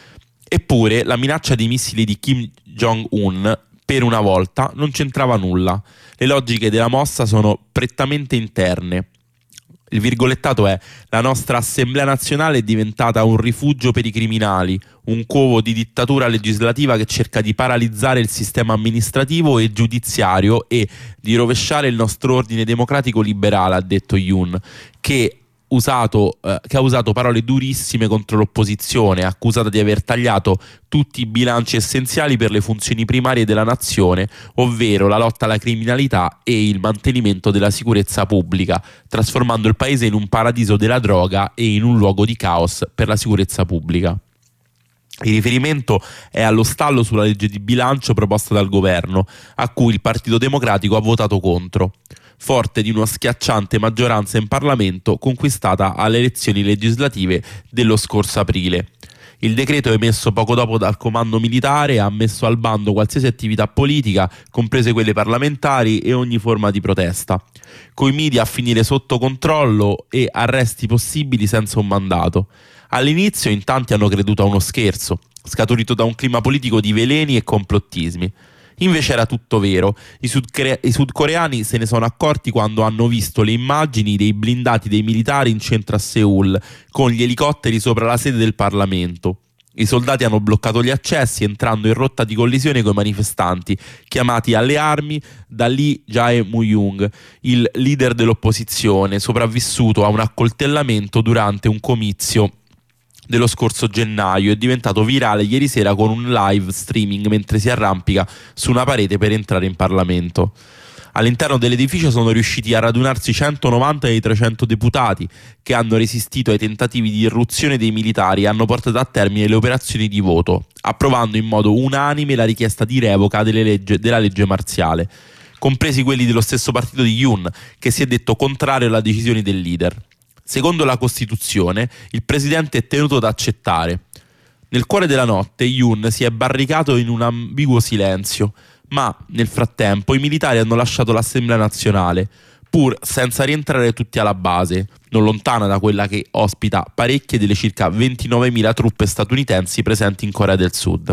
Eppure la minaccia dei missili di Kim Jong-un per una volta non c'entrava nulla. Le logiche della mossa sono prettamente interne. Il virgolettato è: la nostra Assemblea nazionale è diventata un rifugio per i criminali, un covo di dittatura legislativa che cerca di paralizzare il sistema amministrativo e giudiziario e di rovesciare il nostro ordine democratico liberale, ha detto Yoon, che ha usato parole durissime contro l'opposizione, accusata di aver tagliato tutti i bilanci essenziali per le funzioni primarie della nazione, ovvero la lotta alla criminalità e il mantenimento della sicurezza pubblica, trasformando il paese in un paradiso della droga e in un luogo di caos per la sicurezza pubblica. Il riferimento è allo stallo sulla legge di bilancio proposta dal governo, a cui il Partito Democratico ha votato contro, forte di una schiacciante maggioranza in Parlamento conquistata alle elezioni legislative dello scorso aprile. Il decreto emesso poco dopo dal comando militare ha messo al bando qualsiasi attività politica, comprese quelle parlamentari, e ogni forma di protesta, coi media a finire sotto controllo e arresti possibili senza un mandato. All'inizio in tanti hanno creduto a uno scherzo, scaturito da un clima politico di veleni e complottismi. Invece era tutto vero. I sudcoreani se ne sono accorti quando hanno visto le immagini dei blindati dei militari in centro a Seoul, con gli elicotteri sopra la sede del Parlamento. I soldati hanno bloccato gli accessi, entrando in rotta di collisione con i manifestanti, chiamati alle armi da Lee Jae-myung, il leader dell'opposizione, sopravvissuto a un accoltellamento durante un comizio dello scorso gennaio. È diventato virale ieri sera con un live streaming mentre si arrampica su una parete per entrare in Parlamento. All'interno dell'edificio sono riusciti a radunarsi 190 dei 300 deputati che hanno resistito ai tentativi di irruzione dei militari e hanno portato a termine le operazioni di voto, approvando in modo unanime la richiesta di revoca della legge marziale, compresi quelli dello stesso partito di Yoon, che si è detto contrario alla decisione del leader. Secondo la Costituzione, il presidente è tenuto ad accettare. Nel cuore della notte, Yoon si è barricato in un ambiguo silenzio, ma nel frattempo i militari hanno lasciato l'Assemblea nazionale, pur senza rientrare tutti alla base, non lontana da quella che ospita parecchie delle circa 29.000 truppe statunitensi presenti in Corea del Sud.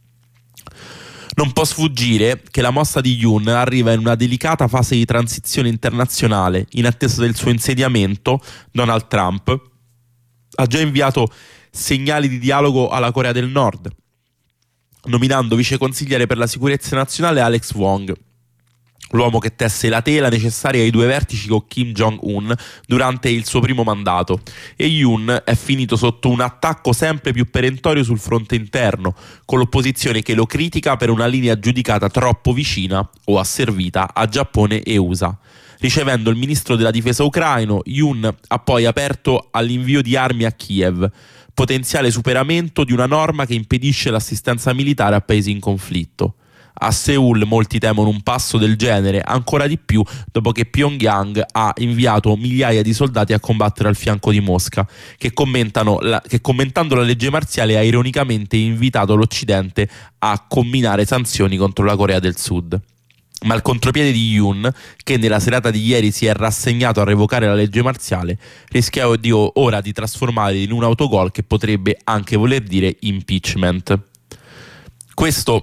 Non può sfuggire che la mossa di Yoon arriva in una delicata fase di transizione internazionale. In attesa del suo insediamento, Donald Trump ha già inviato segnali di dialogo alla Corea del Nord, nominando viceconsigliere per la sicurezza nazionale Alex Wong, l'uomo che tesse la tela necessaria ai 2 vertici con Kim Jong-un durante il suo primo mandato, e Yoon è finito sotto un attacco sempre più perentorio sul fronte interno, con l'opposizione che lo critica per una linea giudicata troppo vicina o asservita a Giappone e USA. Ricevendo il ministro della difesa ucraino, Yoon ha poi aperto all'invio di armi a Kiev, potenziale superamento di una norma che impedisce l'assistenza militare a paesi in conflitto. A Seul molti temono un passo del genere, ancora di più dopo che Pyongyang ha inviato migliaia di soldati a combattere al fianco di Mosca, che commentando la legge marziale ha ironicamente invitato l'Occidente a comminare sanzioni contro la Corea del Sud. Ma il contropiede di Yoon, che nella serata di ieri si è rassegnato a revocare la legge marziale, rischia ora di trasformare in un autogol che potrebbe anche voler dire impeachment. Questa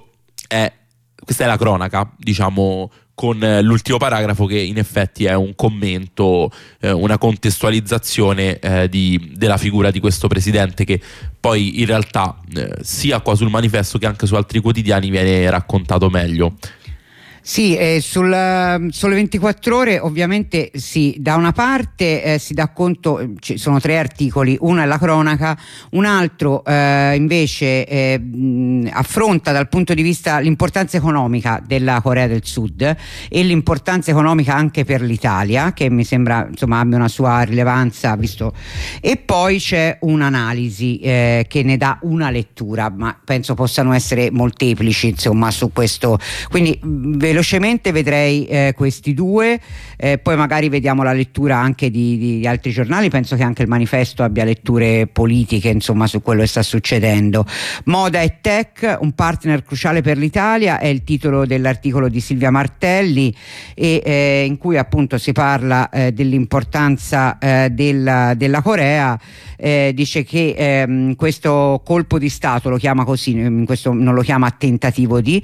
è la cronaca, diciamo, con l'ultimo paragrafo che in effetti è un commento, una contestualizzazione della figura di questo presidente, che poi in realtà sia qua sul Manifesto che anche su altri quotidiani viene raccontato meglio. Sì, sul Sole 24 Ore ovviamente sì, da una parte si dà conto, ci sono 3 articoli, uno è la cronaca, un altro invece affronta dal punto di vista l'importanza economica della Corea del Sud e l'importanza economica anche per l'Italia, che mi sembra insomma abbia una sua rilevanza, visto, e poi c'è un'analisi che ne dà una lettura, ma penso possano essere molteplici insomma su questo, quindi velocemente vedrei questi 2, poi magari vediamo la lettura anche di altri giornali. Penso che anche il Manifesto abbia letture politiche insomma su quello che sta succedendo. Moda e tech, un partner cruciale per l'Italia, è il titolo dell'articolo di Silvia Martelli, e in cui appunto si parla dell'importanza della Corea. Dice che questo colpo di Stato, lo chiama così, questo non lo chiama tentativo di,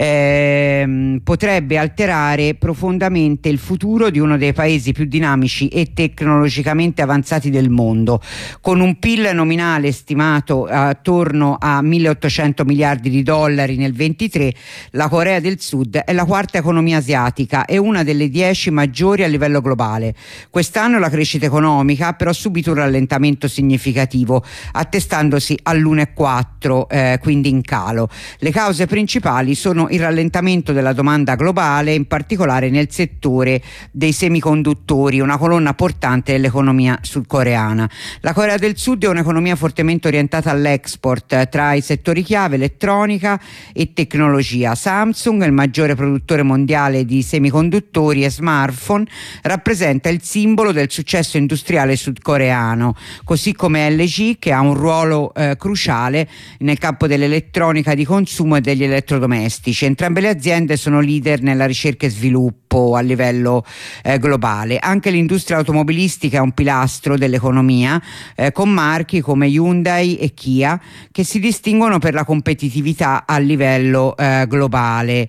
potrebbe alterare profondamente il futuro di uno dei paesi più dinamici e tecnologicamente avanzati del mondo. Con un PIL nominale stimato attorno a 1.800 miliardi di dollari nel 23, la Corea del Sud è la 4ª economia asiatica e una delle 10 maggiori a livello globale. Quest'anno la crescita economica ha però subito un rallentamento significativo, attestandosi all'1,4, quindi in calo. Le cause principali sono il rallentamento della domanda globale, in particolare nel settore dei semiconduttori, una colonna portante dell'economia sudcoreana. La Corea del Sud è un'economia fortemente orientata all'export, tra i settori chiave elettronica e tecnologia. Samsung, il maggiore produttore mondiale di semiconduttori e smartphone, rappresenta il simbolo del successo industriale sudcoreano, così come LG, che ha un ruolo cruciale nel campo dell'elettronica di consumo e degli elettrodomestici. Entrambe le aziende sono leader nella ricerca e sviluppo a livello globale. Anche l'industria automobilistica è un pilastro dell'economia, con marchi come Hyundai e Kia che si distinguono per la competitività a livello globale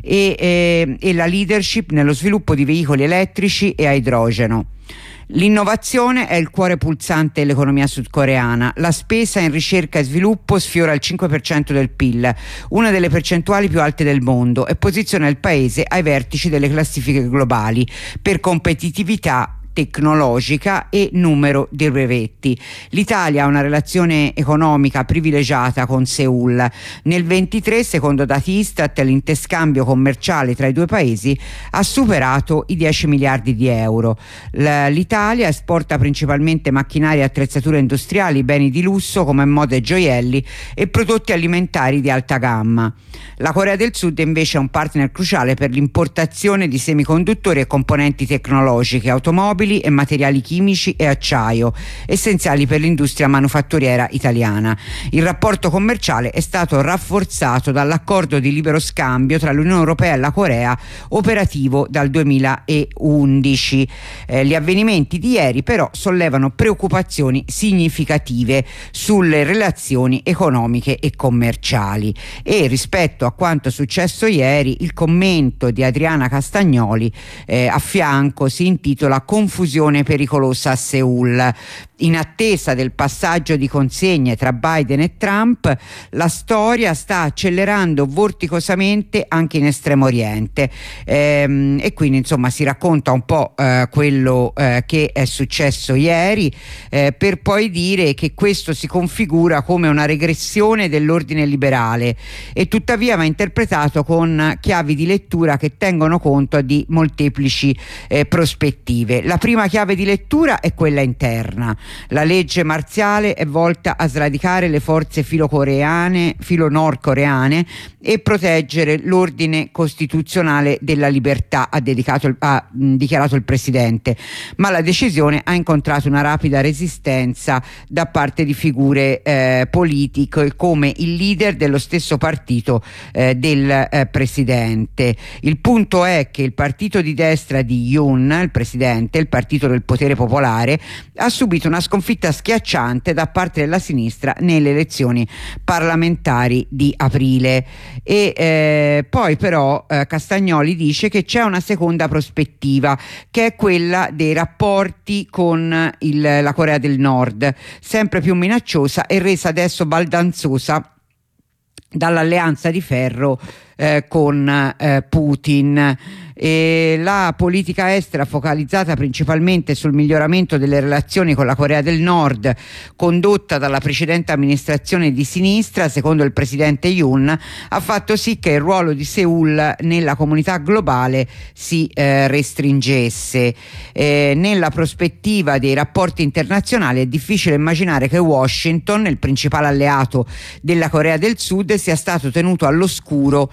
e la leadership nello sviluppo di veicoli elettrici e a idrogeno. L'innovazione è il cuore pulsante dell'economia sudcoreana. La spesa in ricerca e sviluppo sfiora il 5% del PIL, una delle percentuali più alte del mondo, e posiziona il paese ai vertici delle classifiche globali per competitività tecnologica e numero di brevetti. L'Italia ha una relazione economica privilegiata con Seul. Nel 23, secondo dati Istat, l'interscambio commerciale tra i due paesi ha superato i 10 miliardi di euro. L'Italia esporta principalmente macchinari e attrezzature industriali, beni di lusso come moda e gioielli e prodotti alimentari di alta gamma. La Corea del Sud invece è un partner cruciale per l'importazione di semiconduttori e componenti tecnologiche, automobili e materiali chimici e acciaio, essenziali per l'industria manufatturiera italiana. Il rapporto commerciale è stato rafforzato dall'accordo di libero scambio tra l'Unione Europea e la Corea, operativo dal 2011. Gli avvenimenti di ieri però sollevano preoccupazioni significative sulle relazioni economiche e commerciali, e rispetto a quanto successo ieri il commento di Adriana Castagnoli a fianco si intitola confusione pericolosa a Seul. In attesa del passaggio di consegne tra Biden e Trump, la storia sta accelerando vorticosamente anche in Estremo Oriente, e quindi insomma si racconta un po' quello che è successo ieri, per poi dire che questo si configura come una regressione dell'ordine liberale e tuttavia va interpretato con chiavi di lettura che tengono conto di molteplici prospettive. La prima chiave di lettura è quella interna. La legge marziale è volta a sradicare le forze filo-nordcoreane e proteggere l'ordine costituzionale della libertà, ha dichiarato il presidente, ma la decisione ha incontrato una rapida resistenza da parte di figure politiche come il leader dello stesso partito del presidente. Il punto è che il partito di destra di Yoon, il presidente, il partito del potere popolare, ha subito una sconfitta schiacciante da parte della sinistra nelle elezioni parlamentari di aprile. E poi però Castagnoli dice che c'è una seconda prospettiva, che è quella dei rapporti con la Corea del Nord, sempre più minacciosa e resa adesso baldanzosa dall'alleanza di ferro con Putin. E la politica estera focalizzata principalmente sul miglioramento delle relazioni con la Corea del Nord, condotta dalla precedente amministrazione di sinistra, secondo il presidente Yoon, ha fatto sì che il ruolo di Seul nella comunità globale si restringesse. Nella prospettiva dei rapporti internazionali è difficile immaginare che Washington, il principale alleato della Corea del Sud, sia stato tenuto all'oscuro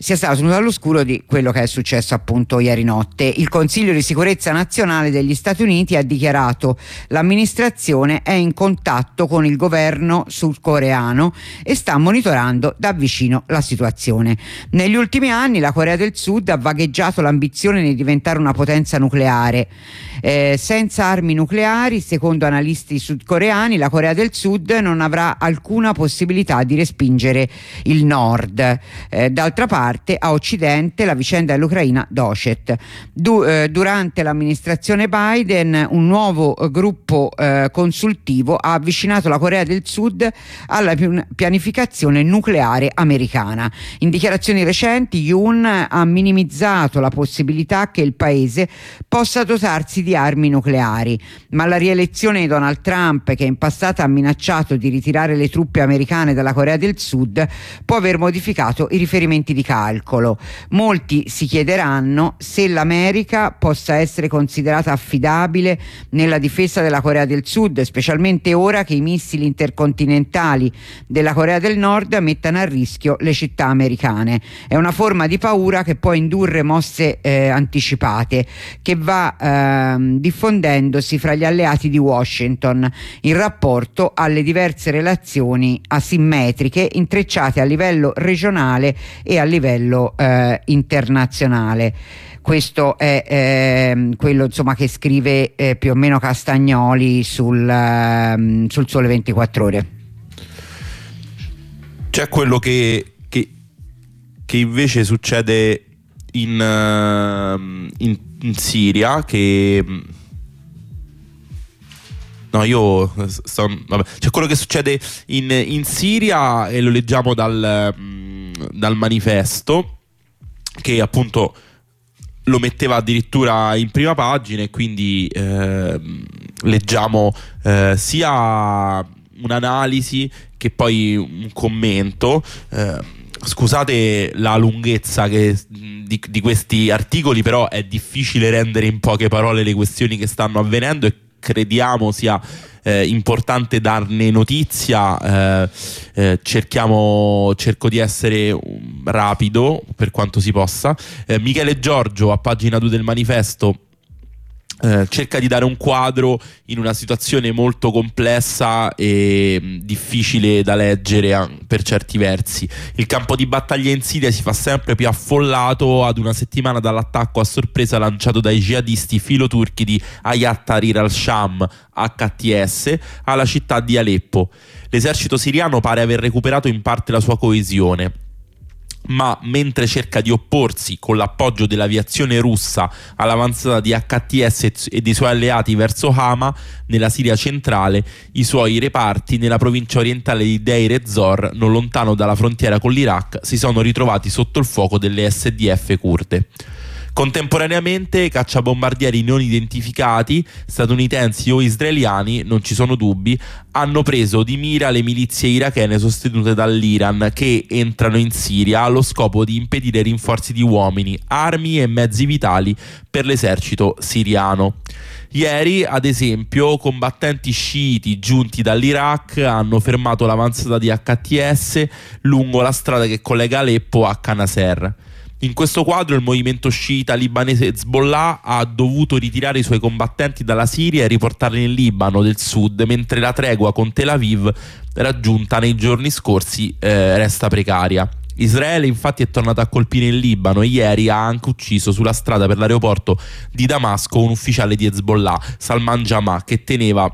di quello che è successo appunto ieri notte. Il Consiglio di Sicurezza Nazionale degli Stati Uniti ha dichiarato: l'amministrazione è in contatto con il governo sudcoreano e sta monitorando da vicino la situazione. Negli ultimi anni la Corea del Sud ha vagheggiato l'ambizione di diventare una potenza nucleare. Senza armi nucleari, secondo analisti sudcoreani, la Corea del Sud non avrà alcuna possibilità di respingere il Nord. D'altra parte, a Occidente la vicenda dell'Ucraina docet. Durante l'amministrazione Biden un nuovo gruppo consultivo ha avvicinato la Corea del Sud alla pianificazione nucleare americana. In dichiarazioni recenti Yoon ha minimizzato la possibilità che il paese possa dotarsi di armi nucleari, ma la rielezione di Donald Trump, che in passato ha minacciato di ritirare le truppe americane dalla Corea del Sud, può aver modificato i riferimenti di calcolo. Molti si chiederanno se l'America possa essere considerata affidabile nella difesa della Corea del Sud, specialmente ora che i missili intercontinentali della Corea del Nord mettano a rischio le città americane. È una forma di paura che può indurre mosse anticipate, che va diffondendosi fra gli alleati di Washington in rapporto alle diverse relazioni asimmetriche intrecciate a livello regionale e a livello internazionale. Questo è quello insomma che scrive più o meno Castagnoli sul Sole 24 Ore. C'è quello che invece succede in Siria, che c'è quello che succede in Siria, e lo leggiamo dal manifesto, che appunto lo metteva addirittura in prima pagina, e quindi leggiamo sia un'analisi che poi un commento. Scusate la lunghezza di questi articoli, però è difficile rendere in poche parole le questioni che stanno avvenendo e crediamo sia importante darne notizia. Cerco di essere rapido per quanto si possa. Michele Giorgio, a pagina 2 del manifesto, cerca di dare un quadro in una situazione molto complessa e difficile da leggere per certi versi. Il campo di battaglia in Siria si fa sempre più affollato ad una settimana dall'attacco a sorpresa lanciato dai jihadisti filoturchi di Hayat Tahrir al-Sham, HTS, alla città di Aleppo. L'esercito siriano pare aver recuperato in parte la sua coesione, ma mentre cerca di opporsi con l'appoggio dell'aviazione russa all'avanzata di HTS e dei suoi alleati verso Hama nella Siria centrale, i suoi reparti nella provincia orientale di Deir ez-Zor, non lontano dalla frontiera con l'Iraq, si sono ritrovati sotto il fuoco delle SDF kurde. Contemporaneamente cacciabombardieri non identificati, statunitensi o israeliani, non ci sono dubbi, hanno preso di mira le milizie irachene sostenute dall'Iran che entrano in Siria allo scopo di impedire rinforzi di uomini, armi e mezzi vitali per l'esercito siriano. Ieri, ad esempio, combattenti sciiti giunti dall'Iraq hanno fermato l'avanzata di HTS lungo la strada che collega Aleppo a Qanasir. In questo quadro il movimento sciita libanese Hezbollah ha dovuto ritirare i suoi combattenti dalla Siria e riportarli nel Libano del Sud, mentre la tregua con Tel Aviv, raggiunta nei giorni scorsi, resta precaria. Israele infatti è tornato a colpire il Libano e ieri ha anche ucciso sulla strada per l'aeroporto di Damasco un ufficiale di Hezbollah, Salman Jama, che teneva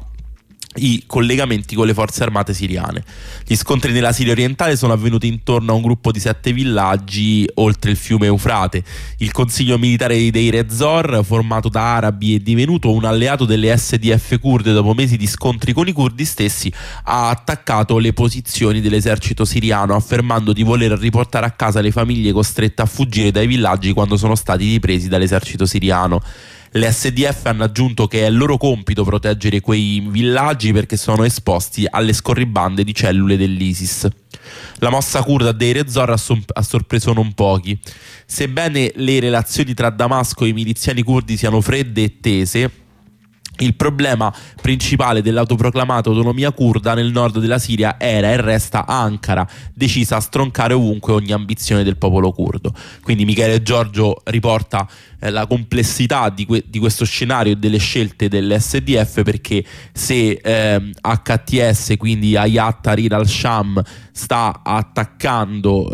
i collegamenti con le forze armate siriane. Gli scontri nella Siria orientale sono avvenuti intorno a un gruppo di 7 villaggi oltre il fiume Eufrate. Il consiglio militare di Deir ez-Zor, formato da arabi e divenuto un alleato delle SDF kurde dopo mesi di scontri con i curdi stessi, ha attaccato le posizioni dell'esercito siriano, affermando di voler riportare a casa le famiglie costrette a fuggire dai villaggi quando sono stati ripresi dall'esercito siriano. Le SDF hanno aggiunto che è il loro compito proteggere quei villaggi perché sono esposti alle scorribande di cellule dell'ISIS. La mossa curda a Deir ez-Zor ha sorpreso non pochi. Sebbene le relazioni tra Damasco e i miliziani curdi siano fredde e tese, il problema principale dell'autoproclamata autonomia curda nel nord della Siria era e resta Ankara, decisa a stroncare ovunque ogni ambizione del popolo curdo. Quindi Michele Giorgio riporta la complessità di questo scenario e delle scelte dell'SDF, perché se HTS, quindi Hayat Tahrir al-Sham, sta attaccando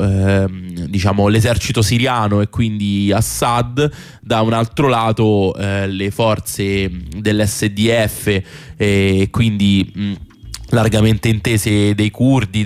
l'esercito siriano e quindi Assad, da un altro lato le forze dell'SDF e quindi largamente intese dei curdi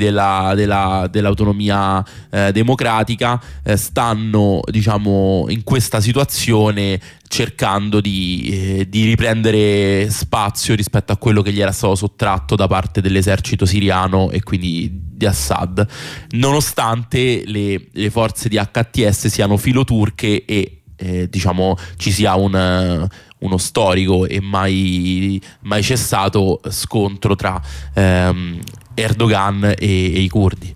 dell'autonomia democratica stanno in questa situazione cercando di riprendere spazio rispetto a quello che gli era stato sottratto da parte dell'esercito siriano e quindi di Assad, nonostante le forze di HTS siano filoturche e ci sia uno storico e mai cessato scontro tra Erdogan e i curdi.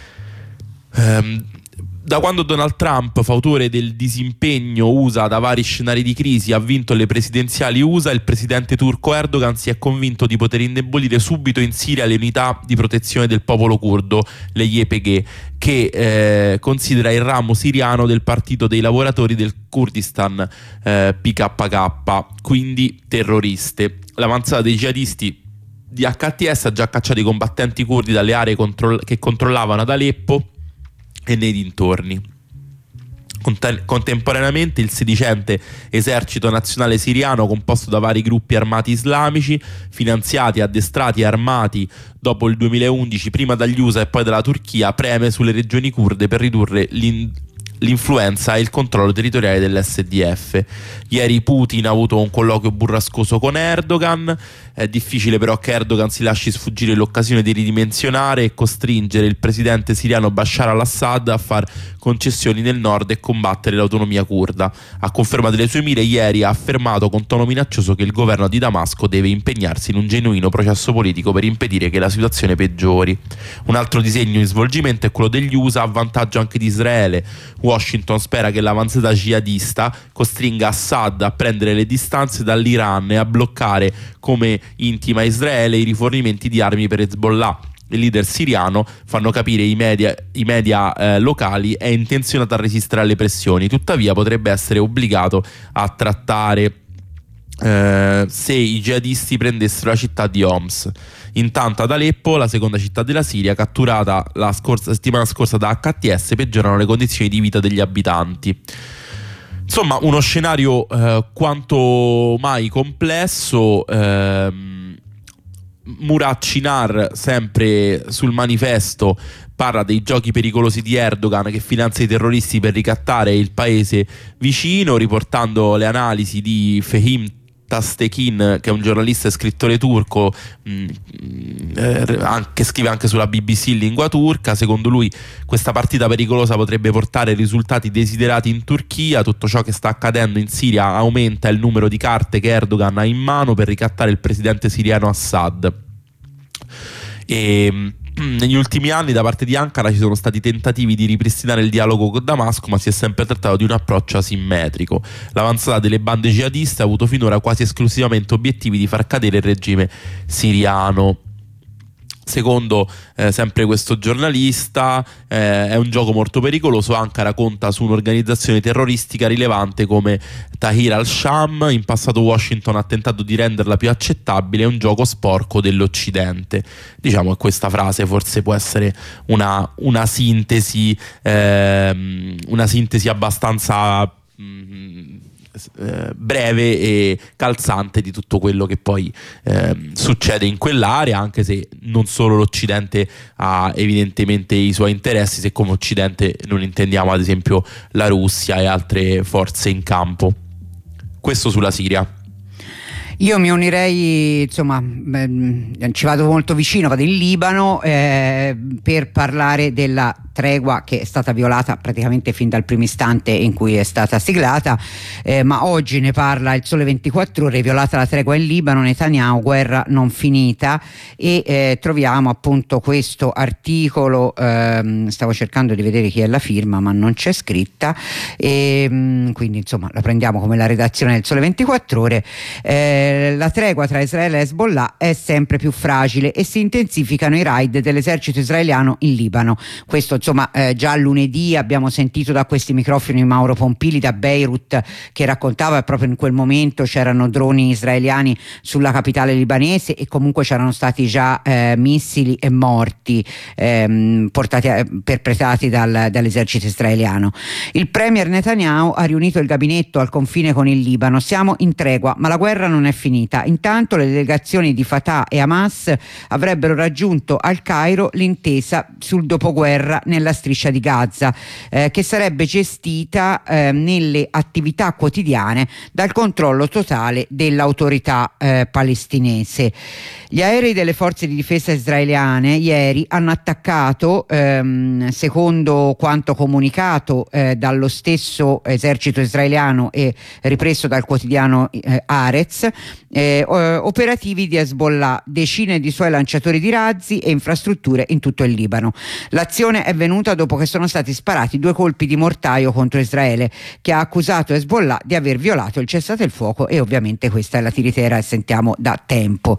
Da quando Donald Trump, fautore del disimpegno USA da vari scenari di crisi, ha vinto le presidenziali USA, il presidente turco Erdogan si è convinto di poter indebolire subito in Siria le unità di protezione del popolo curdo, le YPG, che considera il ramo siriano del partito dei lavoratori del Kurdistan, PKK, quindi terroriste. L'avanzata dei jihadisti di HTS ha già cacciato i combattenti curdi dalle aree che controllavano ad Aleppo e nei dintorni. Contemporaneamente il sedicente esercito nazionale siriano, composto da vari gruppi armati islamici, finanziati, addestrati e armati dopo il 2011 prima dagli USA e poi dalla Turchia, preme sulle regioni curde per ridurre l'influenza e il controllo territoriale dell'SDF. Ieri Putin ha avuto un colloquio burrascoso con Erdogan. È difficile però che Erdogan si lasci sfuggire l'occasione di ridimensionare e costringere il presidente siriano Bashar al-Assad a far concessioni nel nord e combattere l'autonomia curda. A conferma delle sue mire, ieri ha affermato con tono minaccioso che il governo di Damasco deve impegnarsi in un genuino processo politico per impedire che la situazione peggiori. Un altro disegno in svolgimento è quello degli USA a vantaggio anche di Israele. Washington spera che l'avanzata jihadista costringa Assad a prendere le distanze dall'Iran e a bloccare, come intima Israele, i rifornimenti di armi per Hezbollah. Il leader siriano, fanno capire i media locali, è intenzionato a resistere alle pressioni, tuttavia potrebbe essere obbligato a trattare se i jihadisti prendessero la città di Homs. Intanto ad Aleppo, la seconda città della Siria, catturata la settimana scorsa da HTS, peggiorano le condizioni di vita degli abitanti. Insomma, uno scenario quanto mai complesso. Murat Cinar, sempre sul Manifesto, parla dei giochi pericolosi di Erdogan che finanzia i terroristi per ricattare il paese vicino, riportando le analisi di Fehim Tastekin, che è un giornalista e scrittore turco, che scrive anche sulla BBC in lingua turca. Secondo lui questa partita pericolosa potrebbe portare risultati desiderati in Turchia. Tutto ciò che sta accadendo in Siria aumenta il numero di carte che Erdogan ha in mano per ricattare il presidente siriano Assad. E negli ultimi anni da parte di Ankara ci sono stati tentativi di ripristinare il dialogo con Damasco, ma si è sempre trattato di un approccio asimmetrico. L'avanzata delle bande jihadiste ha avuto finora quasi esclusivamente obiettivi di far cadere il regime siriano. Secondo sempre questo giornalista, è un gioco molto pericoloso. Ankara conta su un'organizzazione terroristica rilevante come Tahrir al-Sham. In passato Washington ha tentato di renderla più accettabile. È un gioco sporco dell'Occidente. Diciamo che questa frase forse può essere una sintesi abbastanza breve e calzante di tutto quello che poi succede in quell'area, anche se non solo l'Occidente ha evidentemente i suoi interessi, se come Occidente non intendiamo ad esempio la Russia e altre forze in campo. Questo sulla Siria. Io mi unirei, insomma, ci vado molto vicino, vado in Libano per parlare della tregua che è stata violata praticamente fin dal primo istante in cui è stata siglata, ma oggi ne parla il Sole 24 Ore. Violata la tregua in Libano, Netanyahu, guerra non finita, e troviamo appunto questo articolo. Stavo cercando di vedere chi è la firma, ma non c'è scritta, e quindi insomma la prendiamo come la redazione del Sole 24 Ore. La tregua tra Israele e Hezbollah è sempre più fragile e si intensificano i raid dell'esercito israeliano in Libano. Questo insomma già lunedì abbiamo sentito da questi microfoni Mauro Pompili da Beirut, che raccontava che proprio in quel momento c'erano droni israeliani sulla capitale libanese, e comunque c'erano stati già missili e morti perpetrati dall'esercito israeliano. Il premier Netanyahu ha riunito il gabinetto al confine con il Libano. Siamo in tregua, ma la guerra non è finita. Intanto le delegazioni di Fatah e Hamas avrebbero raggiunto al Cairo l'intesa sul dopoguerra nella striscia di Gaza, che sarebbe gestita nelle attività quotidiane dal controllo totale dell'autorità palestinese. Gli aerei delle forze di difesa israeliane ieri hanno attaccato, secondo quanto comunicato dallo stesso esercito israeliano e ripreso dal quotidiano Haaretz, operativi di Hezbollah, decine di suoi lanciatori di razzi e infrastrutture in tutto il Libano. L'azione è venuta dopo che sono stati sparati 2 colpi di mortaio contro Israele, che ha accusato Hezbollah di aver violato il cessate il fuoco, e ovviamente questa è la tiritera che sentiamo da tempo.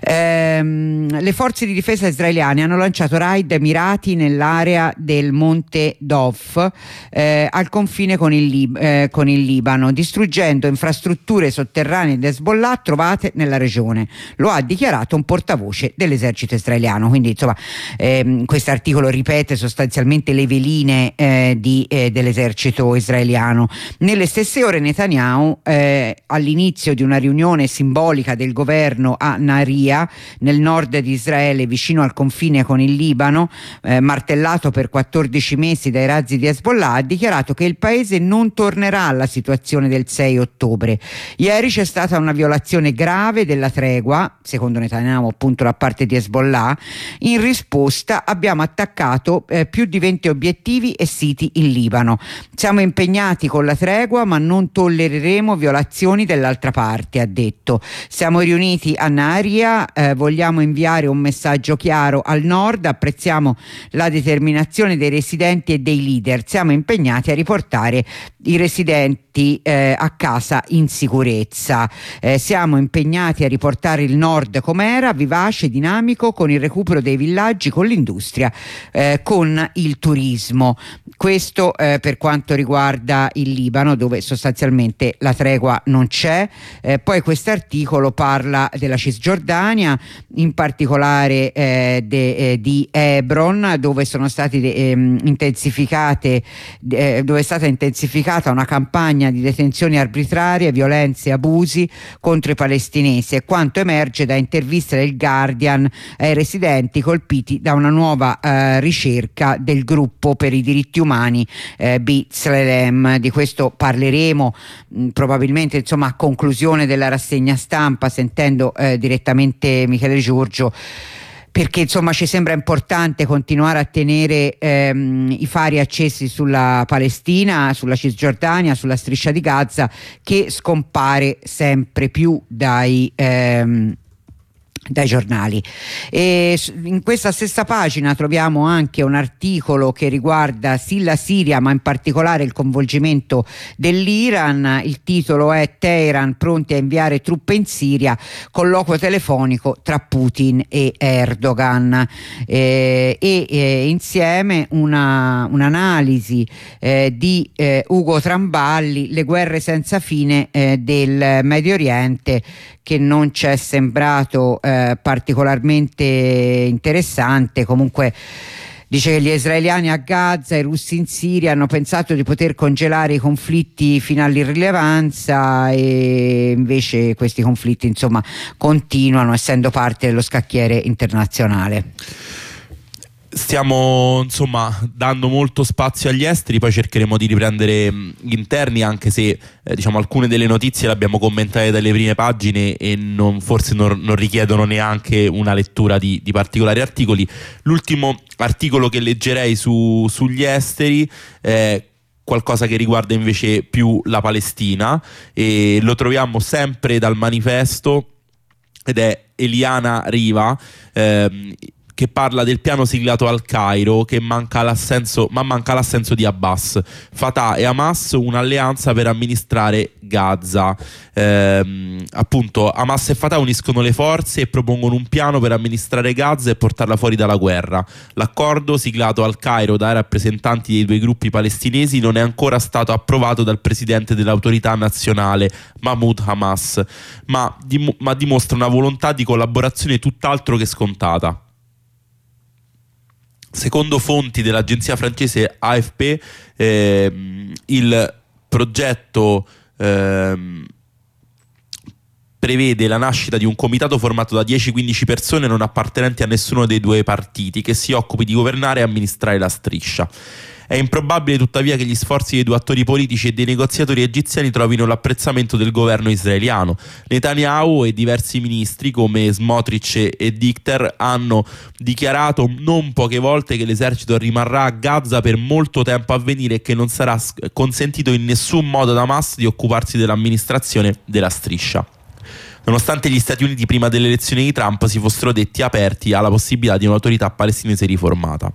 Le forze di difesa israeliane hanno lanciato raid mirati nell'area del Monte Dov, al confine con il Libano, distruggendo infrastrutture sotterranee di Hezbollah trovate nella regione. Lo ha dichiarato un portavoce dell'esercito israeliano. Quindi insomma questo articolo ripete sostanzialmente le veline dell'esercito israeliano. Nelle stesse ore Netanyahu, all'inizio di una riunione simbolica del governo a Naria, nel nord di Israele, vicino al confine con il Libano, martellato per 14 mesi dai razzi di Hezbollah, ha dichiarato che il paese non tornerà alla situazione del 6 ottobre. Ieri c'è stata una violazione grave della tregua, secondo Netanyahu appunto da parte di Hezbollah. In risposta abbiamo attaccato più di 20 obiettivi e siti in Libano. Siamo impegnati con la tregua, ma non tollereremo violazioni dell'altra parte, ha detto. Siamo riuniti a Naria, vogliamo inviare un messaggio chiaro al nord, apprezziamo la determinazione dei residenti e dei leader, siamo impegnati a riportare i residenti a casa in sicurezza, siamo impegnati a riportare il nord com'era, vivace, dinamico, con il recupero dei villaggi, con l'industria, con il turismo. Questo per quanto riguarda il Libano, dove sostanzialmente la tregua non c'è. Poi questo articolo parla della Cisgiordania, in particolare di Hebron, dove sono stati dove è stata intensificata una campagna di detenzioni arbitrarie, violenze e abusi contro i palestinesi, e quanto emerge da interviste del Guardian ai residenti colpiti da una nuova ricerca del gruppo per i diritti umani B'Tselem. Di questo parleremo probabilmente a conclusione della rassegna stampa, sentendo direttamente Michele Giorgio, perché ci sembra importante continuare a tenere i fari accesi sulla Palestina, sulla Cisgiordania, sulla striscia di Gaza, che scompare sempre più dai giornali. E in questa stessa pagina troviamo anche un articolo che riguarda sì la Siria, ma in particolare il coinvolgimento dell'Iran. Il titolo è: Teheran pronti a inviare truppe in Siria, colloquio telefonico tra Putin e Erdogan, insieme un'analisi di Ugo Tramballi, le guerre senza fine del Medio Oriente, che non ci è sembrato particolarmente interessante. Comunque dice che gli israeliani a Gaza e i russi in Siria hanno pensato di poter congelare i conflitti fino all'irrilevanza, e invece questi conflitti continuano, essendo parte dello scacchiere internazionale. Stiamo dando molto spazio agli esteri, poi cercheremo di riprendere gli interni, anche se alcune delle notizie le abbiamo commentate dalle prime pagine e forse non richiedono neanche una lettura di particolari articoli. L'ultimo articolo che leggerei sugli esteri è qualcosa che riguarda invece più la Palestina, e lo troviamo sempre dal Manifesto, ed è Eliana Riva, che parla del piano siglato al Cairo, che manca l'assenso di Abbas. Fatah e Hamas, un'alleanza per amministrare Gaza. Appunto, Hamas e Fatah uniscono le forze e propongono un piano per amministrare Gaza e portarla fuori dalla guerra. L'accordo, siglato al Cairo dai rappresentanti dei due gruppi palestinesi, non è ancora stato approvato dal presidente dell'autorità nazionale, Mahmoud Hamas, ma dimostra una volontà di collaborazione tutt'altro che scontata. Secondo fonti dell'agenzia francese AFP, il progetto prevede la nascita di un comitato formato da 10-15 persone non appartenenti a nessuno dei due partiti, che si occupi di governare e amministrare la striscia. È improbabile tuttavia che gli sforzi dei due attori politici e dei negoziatori egiziani trovino l'apprezzamento del governo israeliano. Netanyahu e diversi ministri come Smotrich e Dichter hanno dichiarato non poche volte che l'esercito rimarrà a Gaza per molto tempo a venire e che non sarà consentito in nessun modo ad Hamas di occuparsi dell'amministrazione della striscia. Nonostante gli Stati Uniti prima delle elezioni di Trump si fossero detti aperti alla possibilità di un'autorità palestinese riformata.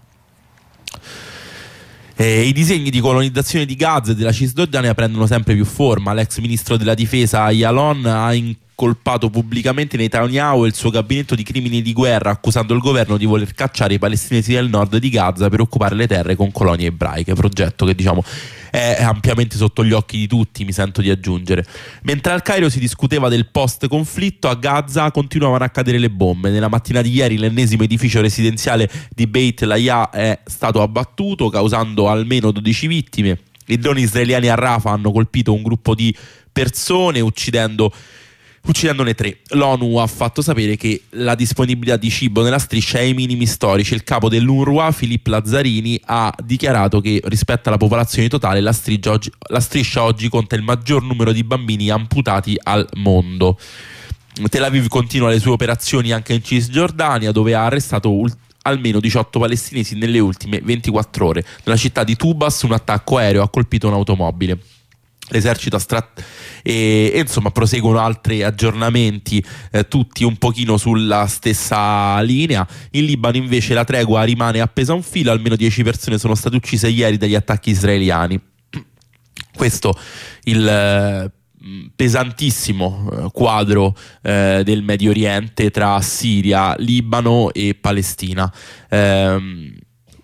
I disegni di colonizzazione di Gaza e della Cisgiordania prendono sempre più forma. L'ex ministro della difesa Yalon ha incolpato pubblicamente Netanyahu e il suo gabinetto di crimini di guerra, accusando il governo di voler cacciare i palestinesi del nord di Gaza per occupare le terre con colonie ebraiche, progetto che è ampiamente sotto gli occhi di tutti, mi sento di aggiungere. Mentre al Cairo si discuteva del post-conflitto, a Gaza continuavano a cadere le bombe. Nella mattina di ieri l'ennesimo edificio residenziale di Beit Lahia è stato abbattuto, causando almeno 12 vittime. I droni israeliani a Rafah hanno colpito un gruppo di persone, uccidendone 3. L'ONU ha fatto sapere che la disponibilità di cibo nella striscia è ai minimi storici. Il capo dell'UNRWA, Philippe Lazzarini, ha dichiarato che rispetto alla popolazione totale la striscia oggi conta il maggior numero di bambini amputati al mondo. Tel Aviv continua le sue operazioni anche in Cisgiordania, dove ha arrestato almeno 18 palestinesi nelle ultime 24 ore. Nella città di Tubas un attacco aereo ha colpito un'automobile. L'esercito proseguono altri aggiornamenti, tutti un pochino sulla stessa linea. In Libano invece la tregua rimane appesa a un filo, almeno 10 persone sono state uccise ieri dagli attacchi israeliani. Questo il pesantissimo quadro del Medio Oriente tra Siria, Libano e Palestina.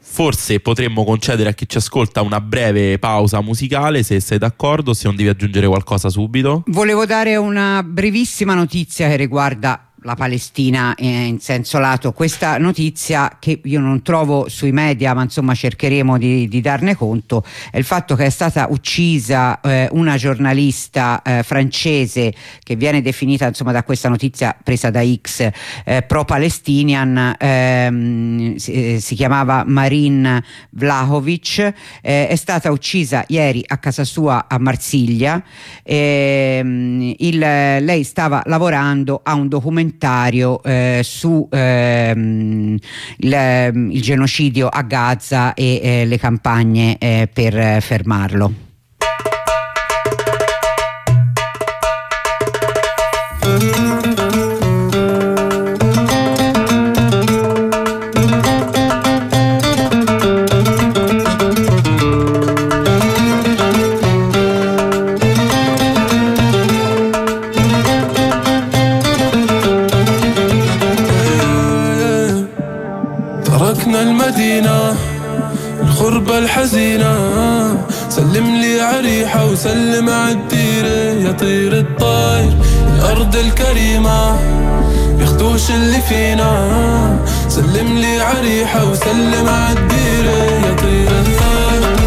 forse potremmo concedere a chi ci ascolta una breve pausa musicale, se sei d'accordo, se non devi aggiungere qualcosa subito. Volevo dare una brevissima notizia che riguarda la Palestina in senso lato. Questa notizia, che io non trovo sui media, ma insomma cercheremo di darne conto, è il fatto che è stata uccisa una giornalista francese che viene definita, insomma, da questa notizia presa da X, pro-palestinian, si chiamava Marine Vlahovic, è stata uccisa ieri a casa sua a Marsiglia. Lei stava lavorando a un documentario su il genocidio a Gaza e le campagne per fermarlo. الغربة الحزينة سلم لي عريحة وسلم عالديرة يا طير الطاير الأرض الكريمة ياخدوش اللي فينا سلم لي عريحة وسلم عالديرة يا طير الطاير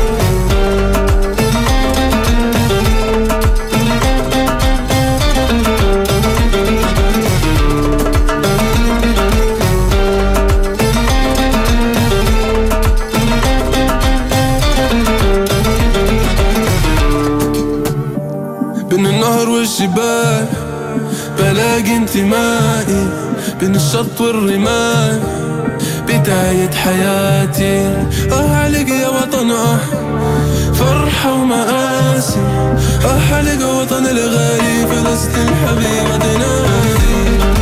والجبال بلاقي انتمائي بين الشط والرمال بداية حياتي علق يا وطن فرحة ومآسي علق وطن الغالي فلسطين حبيبة نادي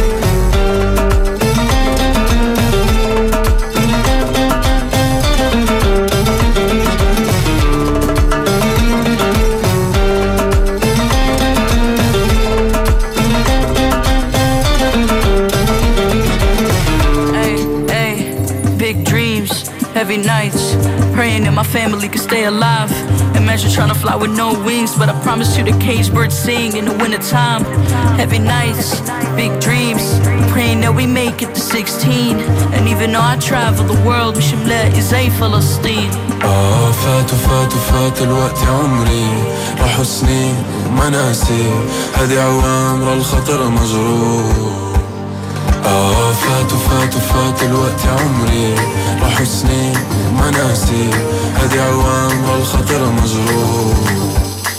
Heavy nights, praying that my family could stay alive. Imagine trying to fly with no wings, but I promise you the cage birds sing in the wintertime. Heavy nights, big dreams, praying that we make it to 16. And even though I travel the world, مش ملاقي زي فلسطين. فات الوقت يا عمري راحوا سنين وما ناسي هذه عوامر الخطر مجروح. فات الوقت يا عمري راحوا سنين وما ناسي هذه عوامر الخطر مجروح.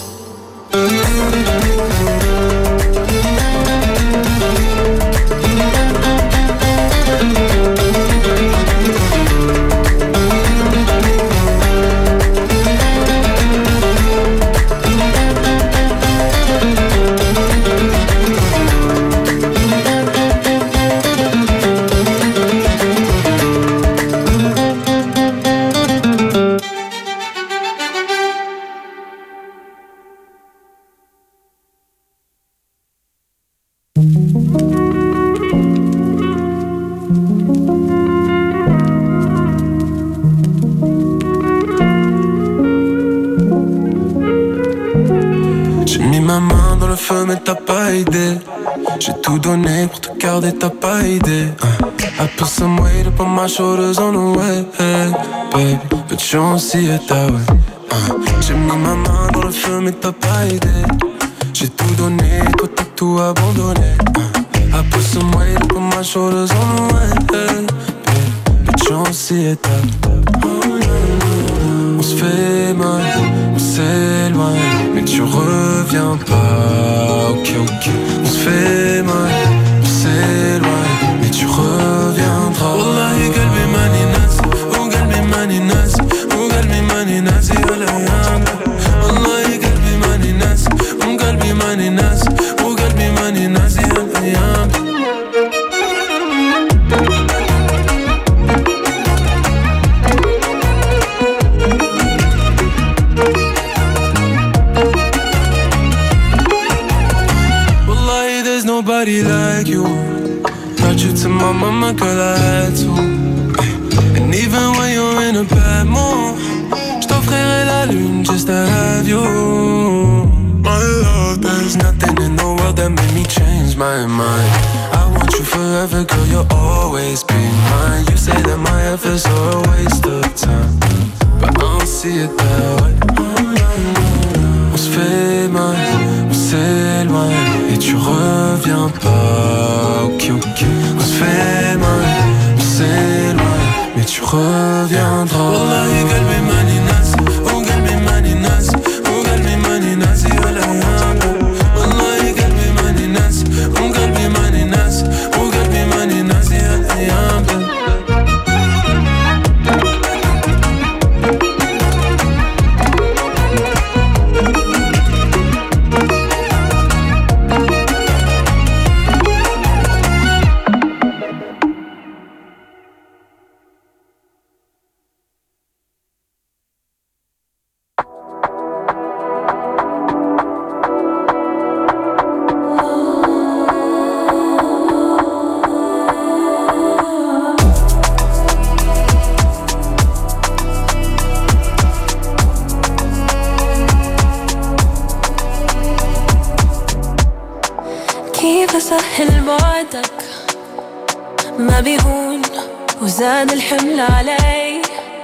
Mais t'as pas idée, j'ai tout donné pour te garder, t'as pas idée. I put some weight up on my shoulders on the way, hey, baby, but you don't see it that way. J'ai mis ma main dans le feu mais t'as pas idée. J'ai tout donné, toi t'as tout abandonné. I put some weight up on my shoulders on the way, hey, baby, but you don't see it that way. On se fait mal, on s'éloigne, mais tu reviens pas, ok. On se fait mal, on s'éloigne, mais tu reviendras. Wallahi qalbi mani nasi, oh qalbi mani nasi, oh qalbi mani nasi ala yam. Wallahi qalbi mani nasi, oh qalbi mani nasi, oh qalbi mani nasi ala yam. Nobody like you. Brought you to my mama, girl, I had to. And even when you're in a lune just to have you. My love, there's nothing in the world that made me change my mind. I want you forever, girl, you'll always be mine. You say that my efforts are a waste of time, but I don't see it that way. On se fait mal, on s'éloigne et tu reviens pas. Ok, ok. On se fait mal, on s'éloigne, mais tu reviendras. Wallahi qalbi mani nasi, oh qalbi mani nasi, oh qalbi mani nasi, wallahi qalbi mani nasi, oh qalbi mani nasi, oh qalbi mani nasi, سهل بعدك ما بيهون وزاد الحمل علي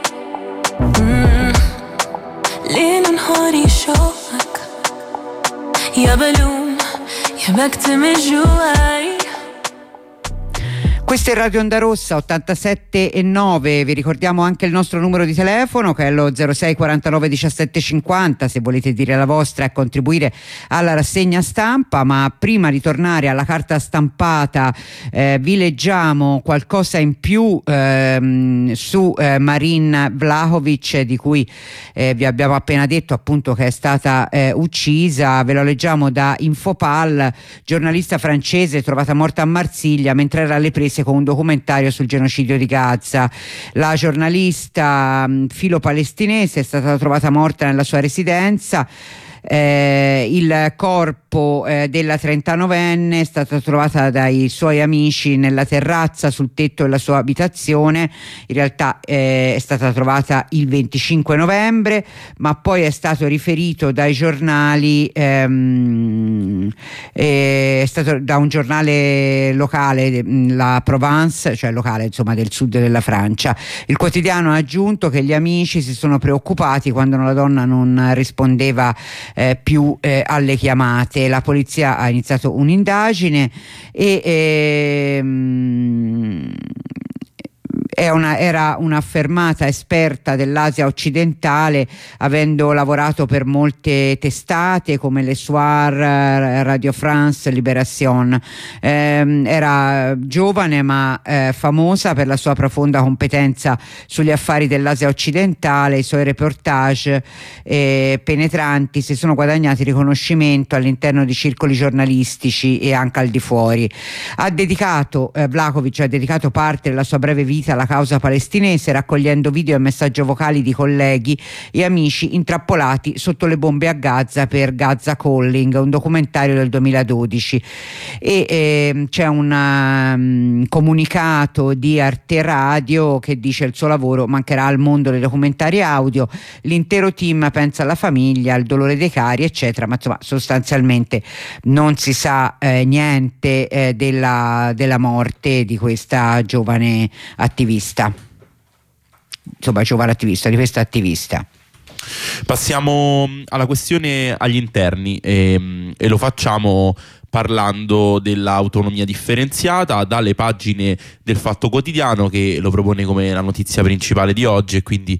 ليل نهاري شوقك يا بلوم يا بكتم جواي. Questa è Radio Onda Rossa 87.9, vi ricordiamo anche il nostro numero di telefono che è lo 06 49 17 50 se volete dire la vostra e contribuire alla rassegna stampa. Ma prima di tornare alla carta stampata vi leggiamo qualcosa in più su Marin Vlahovic, di cui vi abbiamo appena detto appunto che è stata uccisa. Ve lo leggiamo da Infopal, giornalista francese trovata morta a Marsiglia mentre era alle prese con un documentario sul genocidio di Gaza. La giornalista filo-palestinese è stata trovata morta nella sua residenza. Il corpo della 39enne è stato trovato dai suoi amici nella terrazza sul tetto della sua abitazione. In realtà è stata trovata il 25 novembre, ma poi è stato riferito dai giornali, è stato da un giornale locale, la Provence, cioè locale insomma del sud della Francia. Il quotidiano ha aggiunto che gli amici si sono preoccupati quando la donna non rispondeva più alle chiamate. La polizia ha iniziato un'indagine e era un'affermata esperta dell'Asia occidentale, avendo lavorato per molte testate come Le Soir, Radio France, Libération. Era giovane ma famosa per la sua profonda competenza sugli affari dell'Asia occidentale. I suoi reportage penetranti si sono guadagnati riconoscimento all'interno di circoli giornalistici e anche al di fuori. Vlahovic ha dedicato parte della sua breve vita alla causa palestinese, raccogliendo video e messaggi vocali di colleghi e amici intrappolati sotto le bombe a Gaza per Gaza Calling, un documentario del 2012. E c'è un comunicato di Arte Radio che dice: il suo lavoro mancherà al mondo dei documentari audio, l'intero team pensa alla famiglia, al dolore dei cari eccetera, ma insomma sostanzialmente non si sa niente della morte di questa giovane attivista. Insomma, giovane attivista, di questa attivista. Passiamo alla questione agli interni e lo facciamo parlando dell'autonomia differenziata dalle pagine del Fatto Quotidiano, che lo propone come la notizia principale di oggi, e quindi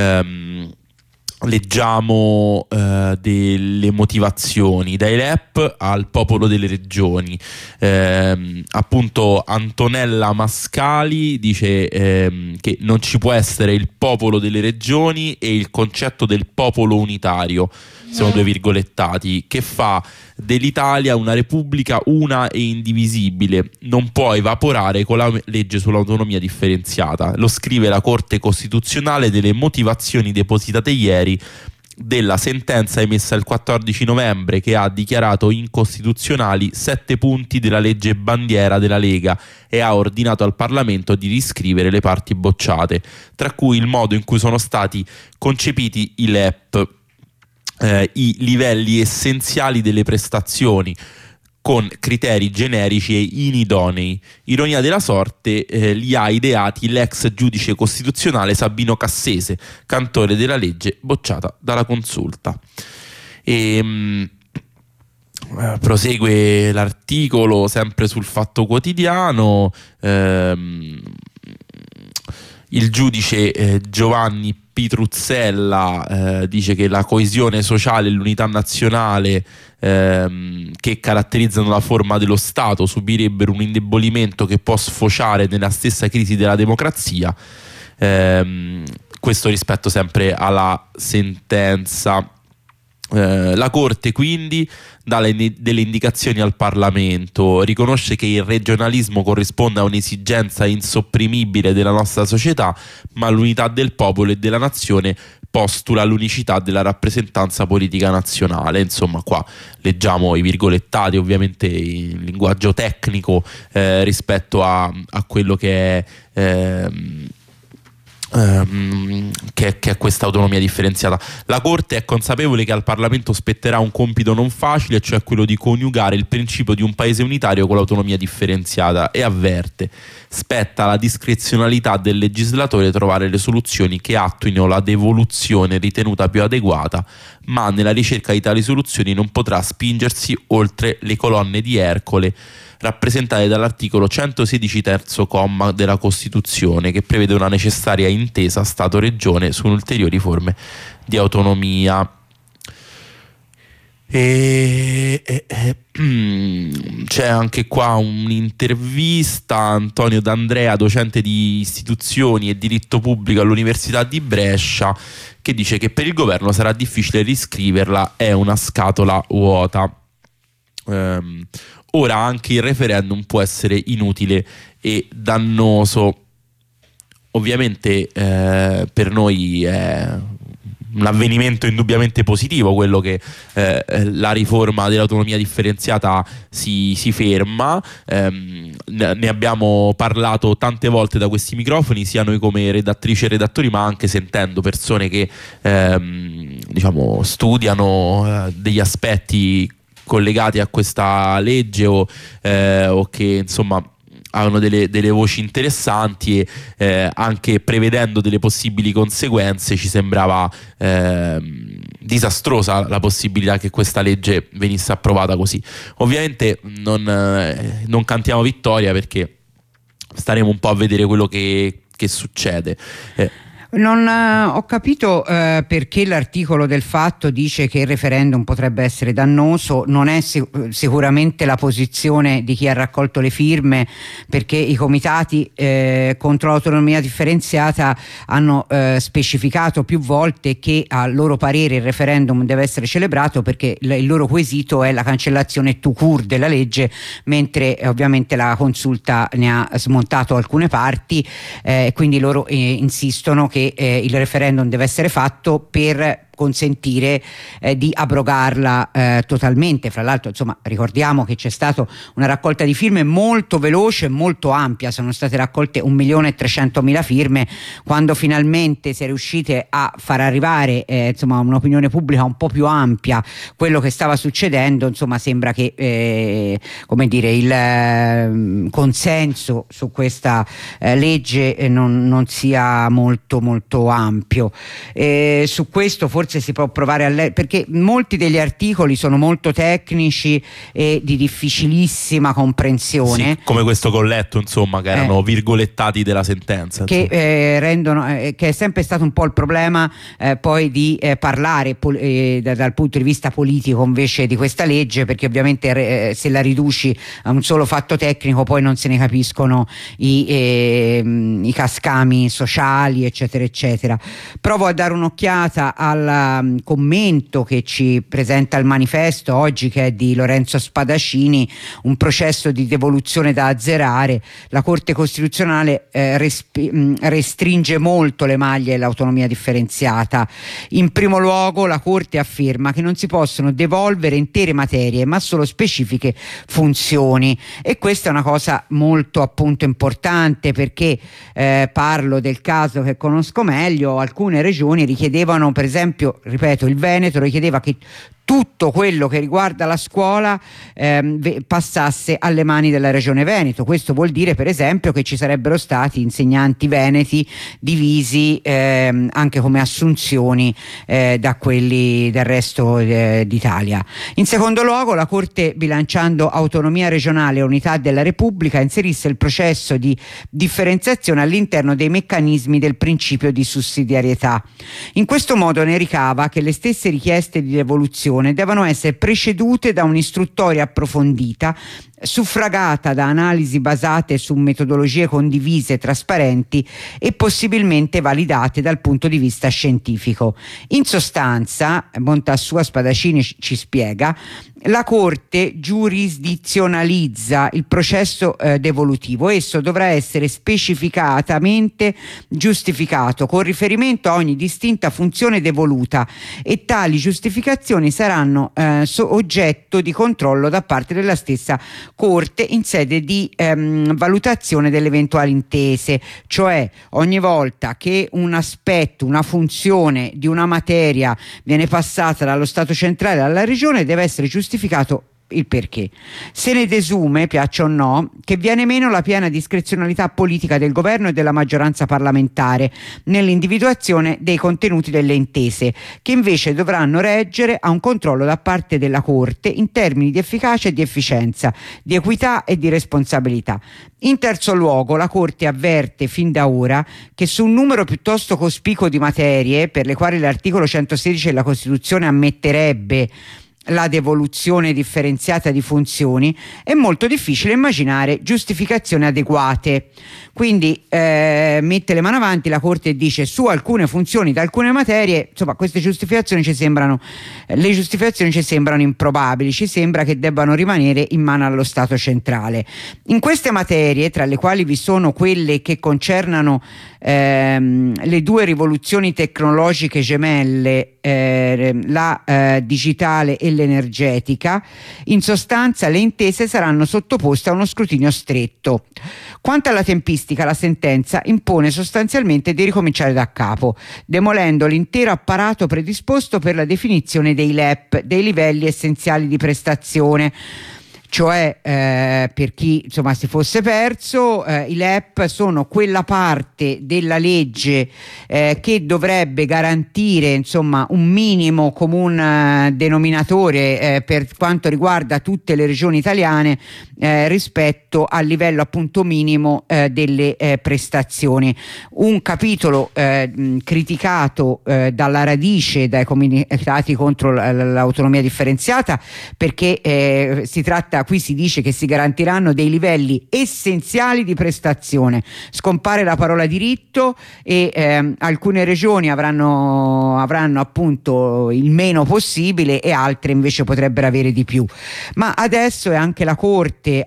leggiamo delle motivazioni dai LEP al popolo delle regioni. Appunto Antonella Mascali dice che non ci può essere il popolo delle regioni e il concetto del popolo unitario, sono due virgolettati, che fa dell'Italia una repubblica una e indivisibile, non può evaporare con la legge sull'autonomia differenziata. Lo scrive la Corte Costituzionale delle motivazioni depositate ieri della sentenza emessa il 14 novembre che ha dichiarato incostituzionali 7 punti della legge bandiera della Lega e ha ordinato al Parlamento di riscrivere le parti bocciate, tra cui il modo in cui sono stati concepiti i LEP, i livelli essenziali delle prestazioni, con criteri generici e inidonei. Ironia della sorte, li ha ideati l'ex giudice costituzionale Sabino Cassese, cantore della legge bocciata dalla Consulta. Prosegue l'articolo sempre sul Fatto Quotidiano. Il giudice Giovanni Pitruzzella dice che la coesione sociale e l'unità nazionale che caratterizzano la forma dello Stato subirebbero un indebolimento che può sfociare nella stessa crisi della democrazia. Questo rispetto sempre alla sentenza. La Corte quindi dà delle indicazioni al Parlamento, riconosce che il regionalismo corrisponde a un'esigenza insopprimibile della nostra società, ma l'unità del popolo e della nazione postula l'unicità della rappresentanza politica nazionale. Insomma, qua leggiamo i virgolettati, ovviamente in linguaggio tecnico rispetto a quello che è questa autonomia differenziata. La Corte è consapevole che al Parlamento spetterà un compito non facile, cioè quello di coniugare il principio di un paese unitario con l'autonomia differenziata, e avverte: spetta alla discrezionalità del legislatore trovare le soluzioni che attuino la devoluzione ritenuta più adeguata, ma nella ricerca di tali soluzioni non potrà spingersi oltre le colonne di Ercole rappresentate dall'articolo 116 terzo comma della Costituzione, che prevede una necessaria intesa Stato-Regione su ulteriori forme di autonomia. C'è anche qua un'intervista a Antonio D'Andrea, docente di istituzioni e diritto pubblico all'Università di Brescia, che dice che per il governo sarà difficile riscriverla, è una scatola vuota. Ora anche il referendum può essere inutile e dannoso. Ovviamente per noi è un avvenimento indubbiamente positivo quello che la riforma dell'autonomia differenziata si ferma. Ne abbiamo parlato tante volte da questi microfoni, sia noi come redattrici e redattori, ma anche sentendo persone che studiano degli aspetti collegati a questa legge o che insomma hanno delle voci interessanti, e anche prevedendo delle possibili conseguenze ci sembrava disastrosa la possibilità che questa legge venisse approvata così. Ovviamente non cantiamo vittoria, perché staremo un po' a vedere quello che succede. Non ho capito perché l'articolo del Fatto dice che il referendum potrebbe essere dannoso. Non è sicuramente la posizione di chi ha raccolto le firme, perché i comitati contro l'autonomia differenziata hanno specificato più volte che a loro parere il referendum deve essere celebrato, perché il loro quesito è la cancellazione tout court della legge, mentre ovviamente la Consulta ne ha smontato alcune parti, quindi loro insistono che il referendum deve essere fatto per consentire di abrogarla totalmente. Fra l'altro, insomma, ricordiamo che c'è stata una raccolta di firme molto veloce e molto ampia, sono state raccolte 1.300.000 firme. Quando finalmente si è riuscite a far arrivare un'opinione pubblica un po' più ampia quello che stava succedendo, insomma, sembra che il consenso su questa legge non sia molto ampio. Su questo forse si può provare perché molti degli articoli sono molto tecnici e di difficilissima comprensione, sì, come questo che ho letto, insomma, che erano virgolettati della sentenza, che è sempre stato un po' il problema poi di parlare dal punto di vista politico invece di questa legge, perché ovviamente se la riduci a un solo fatto tecnico poi non se ne capiscono i cascami sociali, eccetera eccetera. Provo a dare un'occhiata alla commento che ci presenta il manifesto oggi, che è di Lorenzo Spadaccini, un processo di devoluzione da azzerare. La Corte Costituzionale restringe molto le maglie dell'autonomia differenziata. In primo luogo la Corte afferma che non si possono devolvere intere materie, ma solo specifiche funzioni, e questa è una cosa molto appunto importante, perché parlo del caso che conosco meglio. Alcune regioni richiedevano, per esempio, ripeto, il Veneto richiedeva che tutto quello che riguarda la scuola passasse alle mani della Regione Veneto. Questo vuol dire, per esempio, che ci sarebbero stati insegnanti veneti divisi anche come assunzioni da quelli del resto d'Italia. In secondo luogo, la Corte, bilanciando autonomia regionale e unità della Repubblica, inserisse il processo di differenziazione all'interno dei meccanismi del principio di sussidiarietà. In questo modo ne ricava che le stesse richieste di devoluzione devono essere precedute da un'istruttoria approfondita, suffragata da analisi basate su metodologie condivise, trasparenti e possibilmente validate dal punto di vista scientifico. In sostanza, bontà sua, Spadaccini ci spiega, la Corte giurisdizionalizza il processo devolutivo. Esso dovrà essere specificatamente giustificato con riferimento a ogni distinta funzione devoluta, e tali giustificazioni saranno oggetto di controllo da parte della stessa Corte in sede di valutazione delle eventuali intese. Cioè, ogni volta che un aspetto, una funzione di una materia viene passata dallo Stato centrale alla Regione, deve essere giustificato il perché. Se ne desume, piaccia o no, che viene meno la piena discrezionalità politica del governo e della maggioranza parlamentare nell'individuazione dei contenuti delle intese, che invece dovranno reggere a un controllo da parte della Corte in termini di efficacia e di efficienza, di equità e di responsabilità. In terzo luogo, la Corte avverte fin da ora che su un numero piuttosto cospicuo di materie per le quali l'articolo 116 della Costituzione ammetterebbe la devoluzione differenziata di funzioni, è molto difficile immaginare giustificazioni adeguate. Quindi mette le mani avanti la Corte e dice: su alcune funzioni da alcune materie, insomma, queste giustificazioni ci sembrano improbabili, ci sembra che debbano rimanere in mano allo Stato centrale. In queste materie, tra le quali vi sono quelle che concernano le due rivoluzioni tecnologiche gemelle, la digitale e l'energetica, in sostanza le intese saranno sottoposte a uno scrutinio stretto. Quanto alla tempistica, la sentenza impone sostanzialmente di ricominciare da capo, demolendo l'intero apparato predisposto per la definizione dei LEP, dei livelli essenziali di prestazione. Cioè, per chi insomma si fosse perso, i LEP sono quella parte della legge che dovrebbe garantire insomma un minimo comune denominatore per quanto riguarda tutte le regioni italiane rispetto al livello appunto minimo delle prestazioni. Un capitolo criticato dalla radice dai comitati contro l'autonomia differenziata, perché si tratta, qui si dice che si garantiranno dei livelli essenziali di prestazione, scompare la parola diritto e alcune regioni avranno appunto il meno possibile e altre invece potrebbero avere di più. Ma adesso è anche la Corte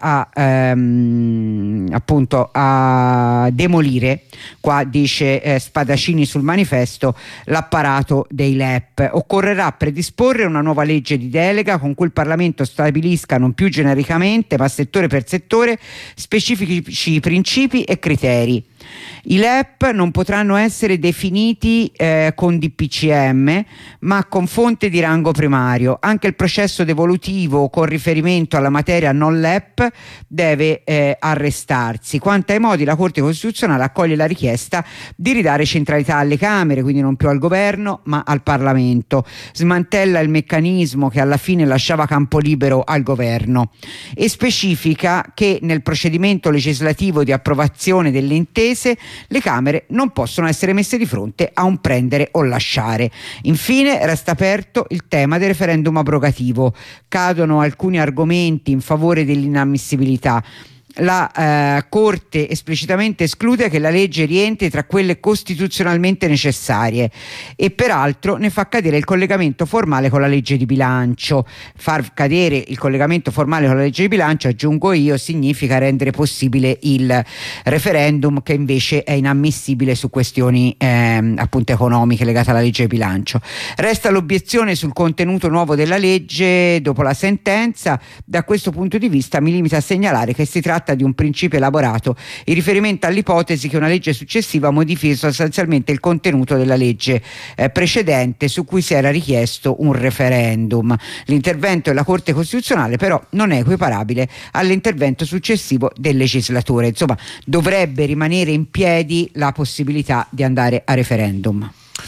appunto a demolire, qua dice Spadaccini sul manifesto, l'apparato dei LEP. Occorrerà predisporre una nuova legge di delega con cui il Parlamento stabilisca non più genericamente ma settore per settore specifici principi e criteri. I LEP non potranno essere definiti con DPCM ma con fonte di rango primario. Anche il processo devolutivo con riferimento alla materia non LEP deve arrestarsi. Quanto ai modi, la Corte Costituzionale accoglie la richiesta di ridare centralità alle Camere, quindi non più al Governo ma al Parlamento. Smantella il meccanismo che alla fine lasciava campo libero al Governo e specifica che nel procedimento legislativo di approvazione delle intese le Camere non possono essere messe di fronte a un prendere o lasciare. Infine resta aperto il tema del referendum abrogativo. Cadono alcuni argomenti in favore dell'inammissibilità. la Corte esplicitamente esclude che la legge rientri tra quelle costituzionalmente necessarie e peraltro ne fa cadere il collegamento formale con la legge di bilancio. Far cadere il collegamento formale con la legge di bilancio, aggiungo io, significa rendere possibile il referendum, che invece è inammissibile su questioni appunto economiche legate alla legge di bilancio. Resta l'obiezione sul contenuto nuovo della legge dopo la sentenza. Da questo punto di vista mi limito a segnalare che si tratta di un principio elaborato in riferimento all'ipotesi che una legge successiva modifichi sostanzialmente il contenuto della legge precedente su cui si era richiesto un referendum. L'intervento della Corte Costituzionale però non è equiparabile all'intervento successivo del legislatore. Insomma, dovrebbe rimanere in piedi la possibilità di andare a referendum.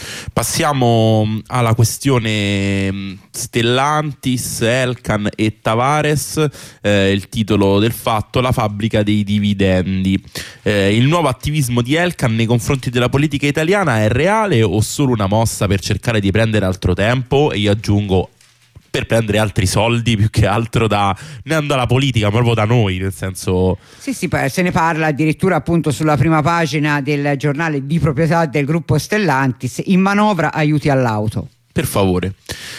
Passiamo alla questione Stellantis, Elkann e Tavares. Il titolo del fatto: la fabbrica dei dividendi. Il nuovo attivismo di Elkann nei confronti della politica italiana è reale o solo una mossa per cercare di prendere altro tempo? E io aggiungo, per prendere altri soldi, più che altro neanche dalla politica, ma proprio da noi, nel senso... Sì, se ne parla addirittura appunto sulla prima pagina del giornale di proprietà del gruppo Stellantis: in manovra aiuti all'auto. Per favore.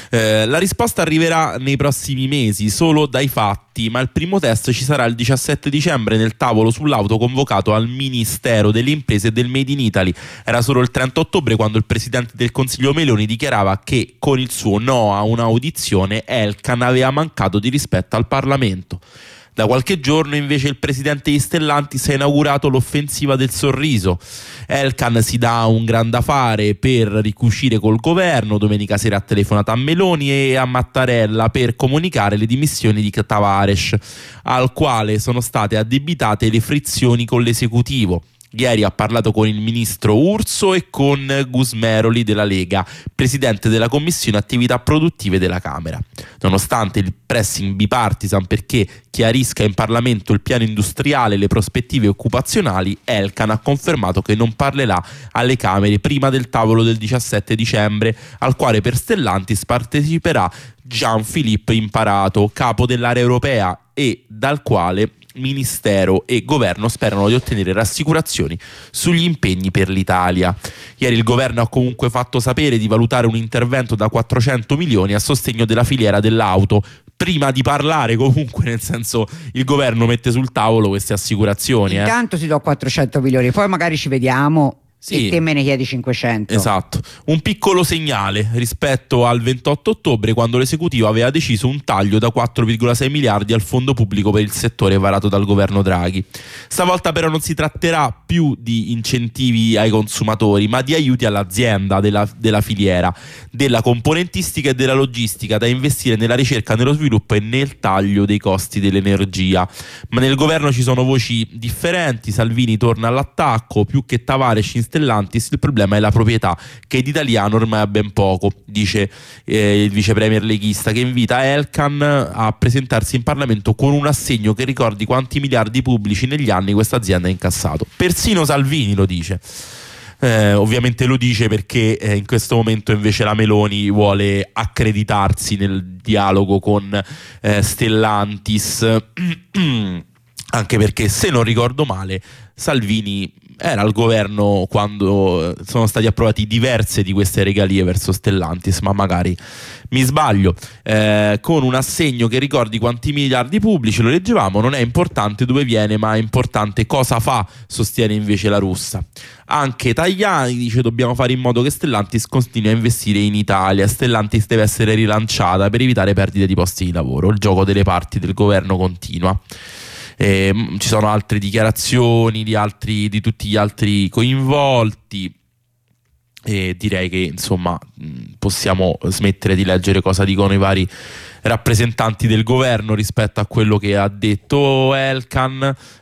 La risposta arriverà nei prossimi mesi, solo dai fatti, ma il primo test ci sarà il 17 dicembre nel tavolo sull'auto convocato al Ministero delle Imprese e del Made in Italy. Era solo il 30 ottobre quando il Presidente del Consiglio Meloni dichiarava che con il suo no a un'audizione Elkann aveva mancato di rispetto al Parlamento. Da qualche giorno invece il presidente di Stellantis ha inaugurato l'offensiva del sorriso. Elkann si dà un gran da fare per ricucire col governo. Domenica sera ha telefonato a Meloni e a Mattarella per comunicare le dimissioni di Tavares, al quale sono state addebitate le frizioni con l'esecutivo. Ieri ha parlato con il ministro Urso e con Gusmeroli della Lega, presidente della Commissione Attività Produttive della Camera. Nonostante il pressing bipartisan perché chiarisca in Parlamento il piano industriale e le prospettive occupazionali, Elkann ha confermato che non parlerà alle Camere prima del tavolo del 17 dicembre, al quale per Stellantis parteciperà Jean-Philippe Imparato, capo dell'area europea, e dal quale Ministero e Governo sperano di ottenere rassicurazioni sugli impegni per l'Italia. Ieri il Governo ha comunque fatto sapere di valutare un intervento da 400 milioni a sostegno della filiera dell'auto, prima di parlare comunque, nel senso, il Governo mette sul tavolo queste assicurazioni. Intanto si do 400 milioni, poi magari ci vediamo. Sì. E te me ne chiedi 500. Esatto, un piccolo segnale rispetto al 28 ottobre quando l'esecutivo aveva deciso un taglio da 4,6 miliardi al fondo pubblico per il settore varato dal governo Draghi. Stavolta però non si tratterà più di incentivi ai consumatori, ma di aiuti all'azienda della filiera, della componentistica e della logistica, da investire nella ricerca, nello sviluppo e nel taglio dei costi dell'energia. Ma nel governo ci sono voci differenti. Salvini torna all'attacco: più che Tavares in Stellantis, il problema è la proprietà, che di italiano ormai ha ben poco, dice il vice premier leghista, che invita Elkann a presentarsi in Parlamento con un assegno che ricordi quanti miliardi pubblici negli anni questa azienda ha incassato. Persino Salvini lo dice. Ovviamente lo dice perché in questo momento invece la Meloni vuole accreditarsi nel dialogo con Stellantis anche perché, se non ricordo male, Salvini era al governo quando sono stati approvati diverse di queste regalie verso Stellantis, ma magari mi sbaglio. Con un assegno che ricordi quanti miliardi pubblici, lo leggevamo, non è importante dove viene, ma è importante cosa fa, sostiene invece la russa. Anche Tajani dice: dobbiamo fare in modo che Stellantis continui a investire in Italia. Stellantis deve essere rilanciata per evitare perdite di posti di lavoro. Il gioco delle parti del governo continua. Ci sono altre dichiarazioni di tutti gli altri coinvolti, e direi che insomma possiamo smettere di leggere cosa dicono i vari rappresentanti del governo rispetto a quello che ha detto Elkann.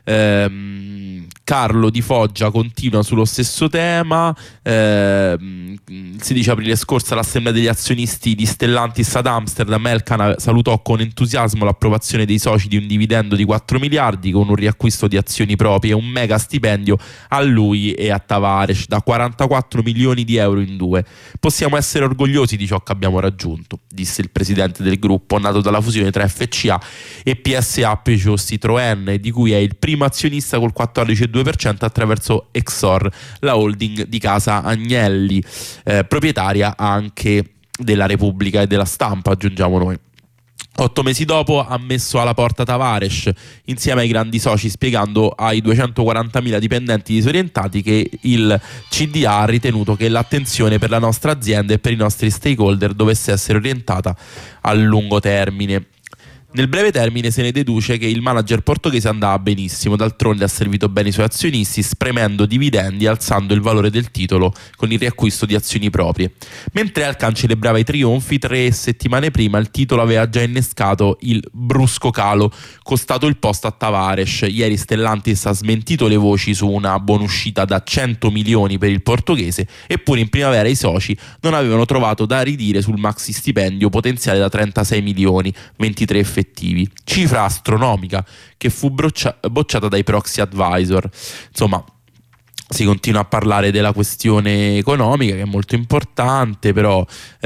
Carlo Di Foggia continua sullo stesso tema. Il 16 aprile scorso all'assemblea degli azionisti di Stellantis ad Amsterdam, Elkann salutò con entusiasmo l'approvazione dei soci di un dividendo di 4 miliardi con un riacquisto di azioni proprie e un mega stipendio a lui e a Tavares da 44 milioni di euro in 2. Possiamo essere orgogliosi di ciò che abbiamo raggiunto, disse il presidente del gruppo. gruppo nato dalla fusione tra FCA e PSA Peugeot Citroën, di cui è il primo azionista col 14,2% attraverso Exor, la holding di casa Agnelli, proprietaria anche della Repubblica e della Stampa, aggiungiamo noi. 8 mesi dopo ha messo alla porta Tavares insieme ai grandi soci, spiegando ai 240.000 dipendenti disorientati che il CDA ha ritenuto che l'attenzione per la nostra azienda e per i nostri stakeholder dovesse essere orientata a lungo termine. Nel breve termine se ne deduce che il manager portoghese andava benissimo, d'altronde ha servito bene i suoi azionisti, spremendo dividendi e alzando il valore del titolo con il riacquisto di azioni proprie. Mentre Elkann celebrava i trionfi, 3 settimane prima il titolo aveva già innescato il brusco calo, costato il posto a Tavares. Ieri Stellantis ha smentito le voci su una buonuscita da 100 milioni per il portoghese, eppure in primavera i soci non avevano trovato da ridire sul maxi stipendio potenziale da 36 milioni, 23 effettivi. Cifra astronomica che fu bocciata dai proxy advisor. Insomma, si continua a parlare della questione economica, che è molto importante, però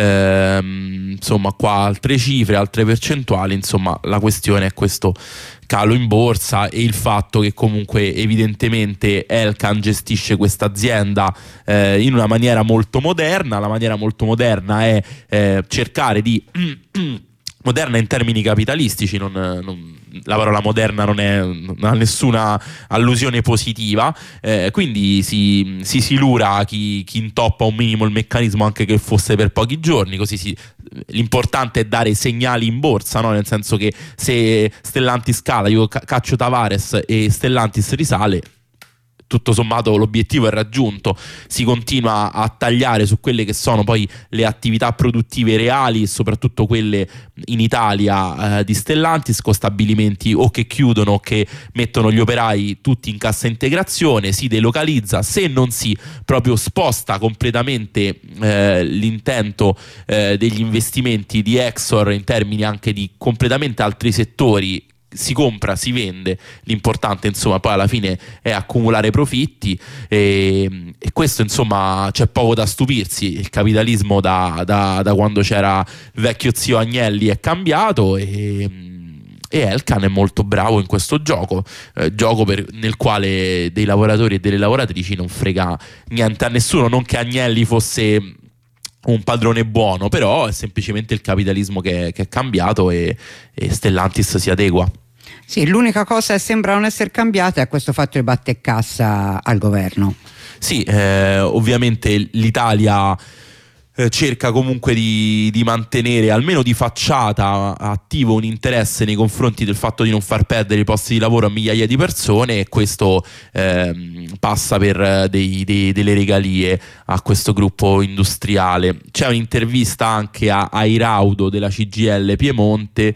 insomma qua altre cifre, altre percentuali, insomma la questione è questo calo in borsa e il fatto che comunque evidentemente Elkann gestisce questa azienda in una maniera molto moderna. La maniera molto moderna è cercare di moderna in termini capitalistici, la parola moderna non ha nessuna allusione positiva, quindi si silura chi intoppa un minimo il meccanismo, anche che fosse per pochi giorni, così l'importante è dare segnali in borsa, no? Nel senso che se Stellantis cala, io caccio Tavares e Stellantis risale, tutto sommato l'obiettivo è raggiunto. Si continua a tagliare su quelle che sono poi le attività produttive reali, e soprattutto quelle in Italia di Stellantis, con stabilimenti o che chiudono o che mettono gli operai tutti in cassa integrazione. Si delocalizza, se non si proprio sposta completamente l'intento degli investimenti di Exor in termini anche di completamente altri settori. Si compra, si vende, l'importante insomma poi alla fine è accumulare profitti, e questo insomma c'è poco da stupirsi. Il capitalismo da quando c'era il vecchio zio Agnelli è cambiato, e Elkann è molto bravo in questo gioco nel quale dei lavoratori e delle lavoratrici non frega niente a nessuno. Non che Agnelli fosse un padrone buono, però è semplicemente il capitalismo che è cambiato, e Stellantis si adegua. Sì, l'unica cosa che sembra non essere cambiata è questo fatto di battecassa al governo. Sì, ovviamente l'Italia cerca comunque di mantenere almeno di facciata attivo un interesse nei confronti del fatto di non far perdere i posti di lavoro a migliaia di persone, e questo passa per delle regalie a questo gruppo industriale. C'è un'intervista anche a Airaudo della CGIL Piemonte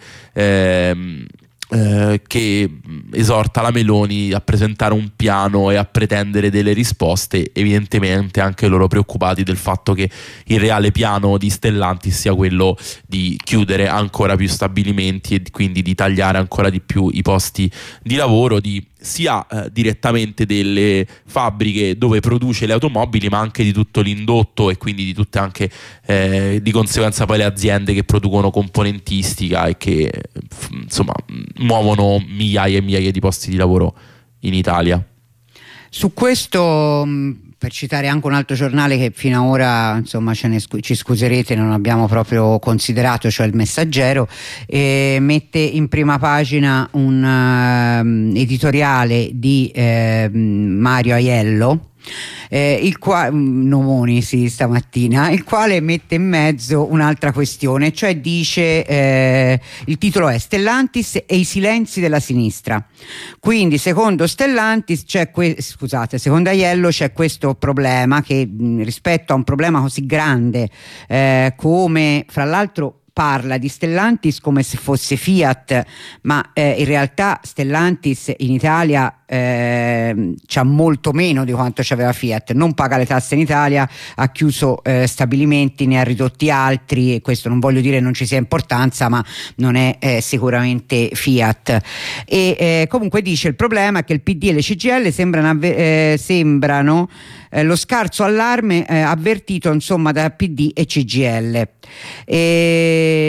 che esorta la Meloni a presentare un piano e a pretendere delle risposte, evidentemente anche loro preoccupati del fatto che il reale piano di Stellantis sia quello di chiudere ancora più stabilimenti e quindi di tagliare ancora di più i posti di lavoro sia direttamente delle fabbriche dove produce le automobili, ma anche di tutto l'indotto, e quindi di tutte anche di conseguenza poi le aziende che producono componentistica e che insomma muovono migliaia e migliaia di posti di lavoro in Italia. Su questo, per citare anche un altro giornale che fino ad ora insomma ci scuserete non abbiamo proprio considerato, cioè il Messaggero, mette in prima pagina un editoriale di Mario Aiello, il quale Nomoni stamattina, il quale mette in mezzo un'altra questione, cioè dice il titolo è Stellantis e i silenzi della sinistra. Quindi secondo Stellantis secondo Aiello c'è questo problema che rispetto a un problema così grande come, fra l'altro, parla di Stellantis come se fosse Fiat, ma in realtà Stellantis in Italia c'ha molto meno di quanto c'aveva Fiat, non paga le tasse in Italia, ha chiuso stabilimenti, ne ha ridotti altri, e questo non voglio dire non ci sia importanza, ma non è sicuramente Fiat. E comunque dice il problema è che il PD e le CGIL sembrano lo scarso allarme avvertito insomma da PD e CGIL.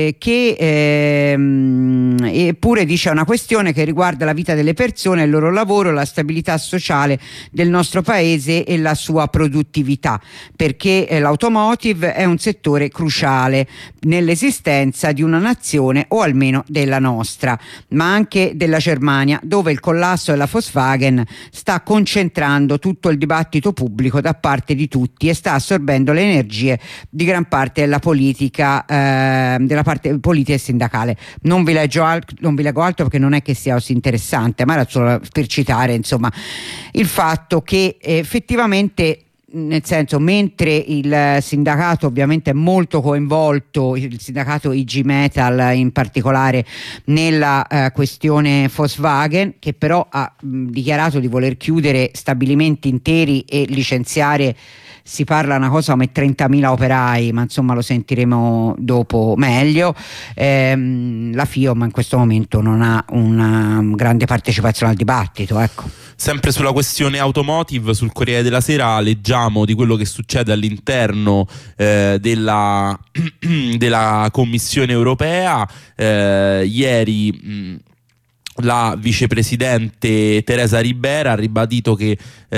eppure dice è una questione che riguarda la vita delle persone, il loro lavoro, la stabilità sociale del nostro paese e la sua produttività, perché l'automotive è un settore cruciale nell'esistenza di una nazione, o almeno della nostra, ma anche della Germania, dove il collasso della Volkswagen sta concentrando tutto il dibattito pubblico da parte di tutti e sta assorbendo le energie di gran parte della politica, della parte politica e sindacale. Non vi leggo altro perché non è che sia così interessante, ma era solo per citare, insomma, il fatto che effettivamente, nel senso, mentre il sindacato ovviamente è molto coinvolto, il sindacato IG Metal in particolare, nella questione Volkswagen, che però ha dichiarato di voler chiudere stabilimenti interi e licenziare, si parla una cosa come 30.000 operai, ma insomma lo sentiremo dopo meglio. La FIOM in questo momento non ha una grande partecipazione al dibattito, ecco. Sempre sulla questione automotive, sul Corriere della Sera leggiamo di quello che succede all'interno della Commissione europea. Ieri la vicepresidente Teresa Ribera ha ribadito che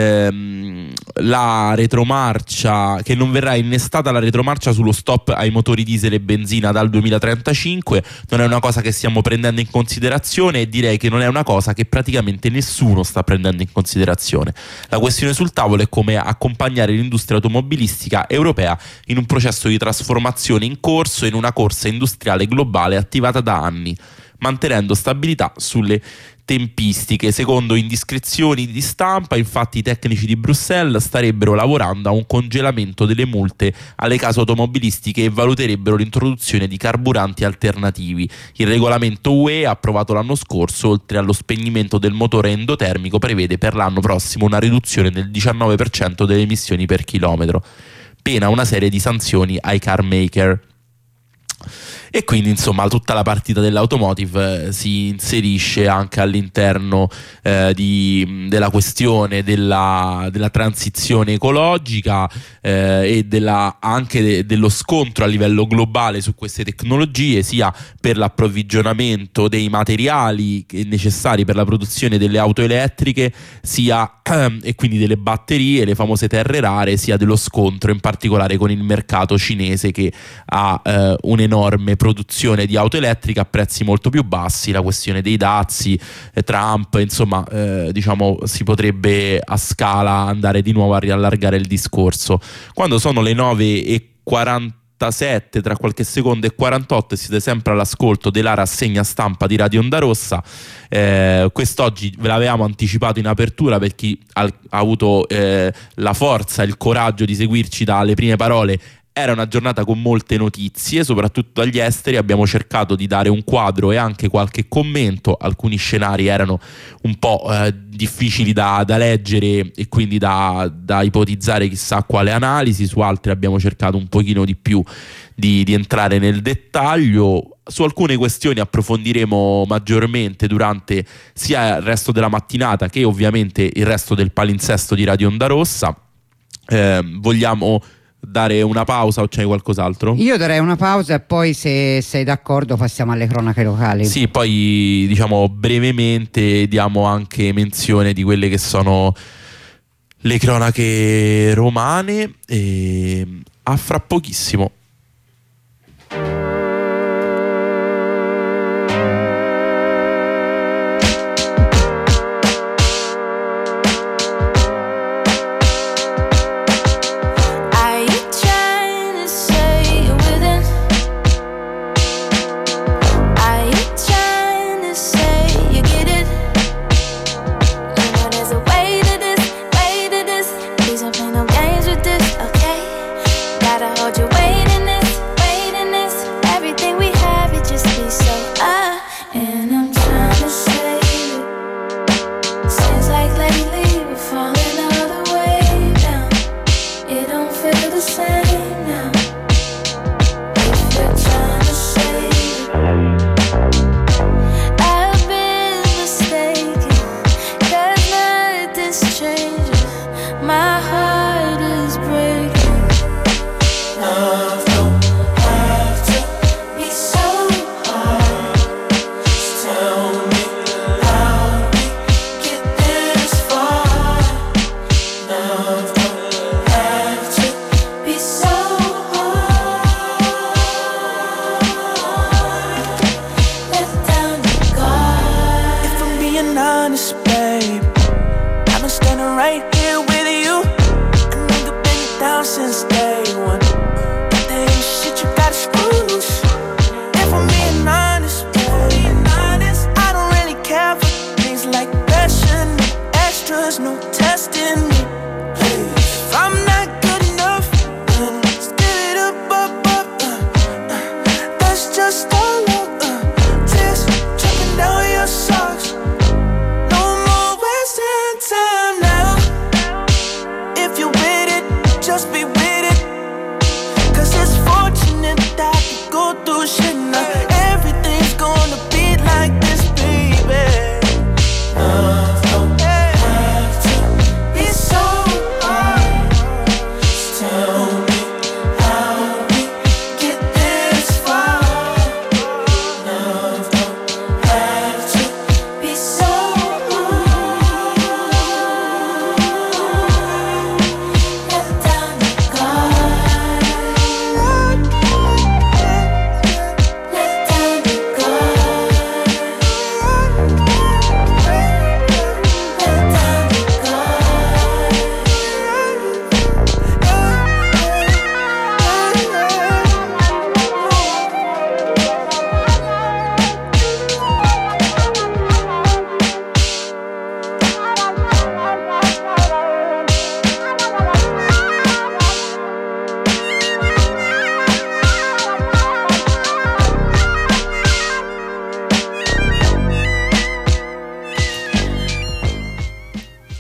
la retromarcia, che non verrà innestata la retromarcia sullo stop ai motori diesel e benzina dal 2035, non è una cosa che stiamo prendendo in considerazione, e direi che non è una cosa che praticamente nessuno sta prendendo in considerazione. La questione sul tavolo è come accompagnare l'industria automobilistica europea in un processo di trasformazione in corso, in una corsa industriale globale attivata da anni, mantenendo stabilità sulle tempistiche. Secondo indiscrezioni di stampa, infatti, i tecnici di Bruxelles starebbero lavorando a un congelamento delle multe alle case automobilistiche e valuterebbero l'introduzione di carburanti alternativi. Il regolamento UE, approvato l'anno scorso, oltre allo spegnimento del motore endotermico, prevede per l'anno prossimo una riduzione del 19% delle emissioni per chilometro, pena una serie di sanzioni ai car maker. E quindi, insomma, tutta la partita dell'automotive si inserisce anche all'interno della questione della transizione ecologica e anche dello scontro a livello globale su queste tecnologie, sia per l'approvvigionamento dei materiali necessari per la produzione delle auto elettriche, sia e quindi delle batterie, le famose terre rare, sia dello scontro in particolare con il mercato cinese, che ha un'enorme produzione di auto elettriche a prezzi molto più bassi. La questione dei dazi, Trump, insomma, diciamo, si potrebbe a scala andare di nuovo a riallargare il discorso. Quando sono le 9:47, tra qualche secondo e 48, e siete sempre all'ascolto della rassegna stampa di Radio Onda Rossa. Quest'oggi ve l'avevamo anticipato in apertura per chi ha avuto la forza e il coraggio di seguirci dalle prime parole. Era una giornata con molte notizie, soprattutto dagli esteri. Abbiamo cercato di dare un quadro e anche qualche commento. Alcuni scenari erano un po' difficili da leggere e quindi da ipotizzare chissà quale analisi. Su altri abbiamo cercato un pochino di più di entrare nel dettaglio. Su alcune questioni approfondiremo maggiormente durante sia il resto della mattinata che ovviamente il resto del palinsesto di Radio Onda Rossa. Vogliamo dare una pausa o c'è qualcos'altro? Io darei una pausa e poi, se sei d'accordo, passiamo alle cronache locali. Sì, poi diciamo brevemente diamo anche menzione di quelle che sono le cronache romane, e a fra pochissimo. Hold you waiting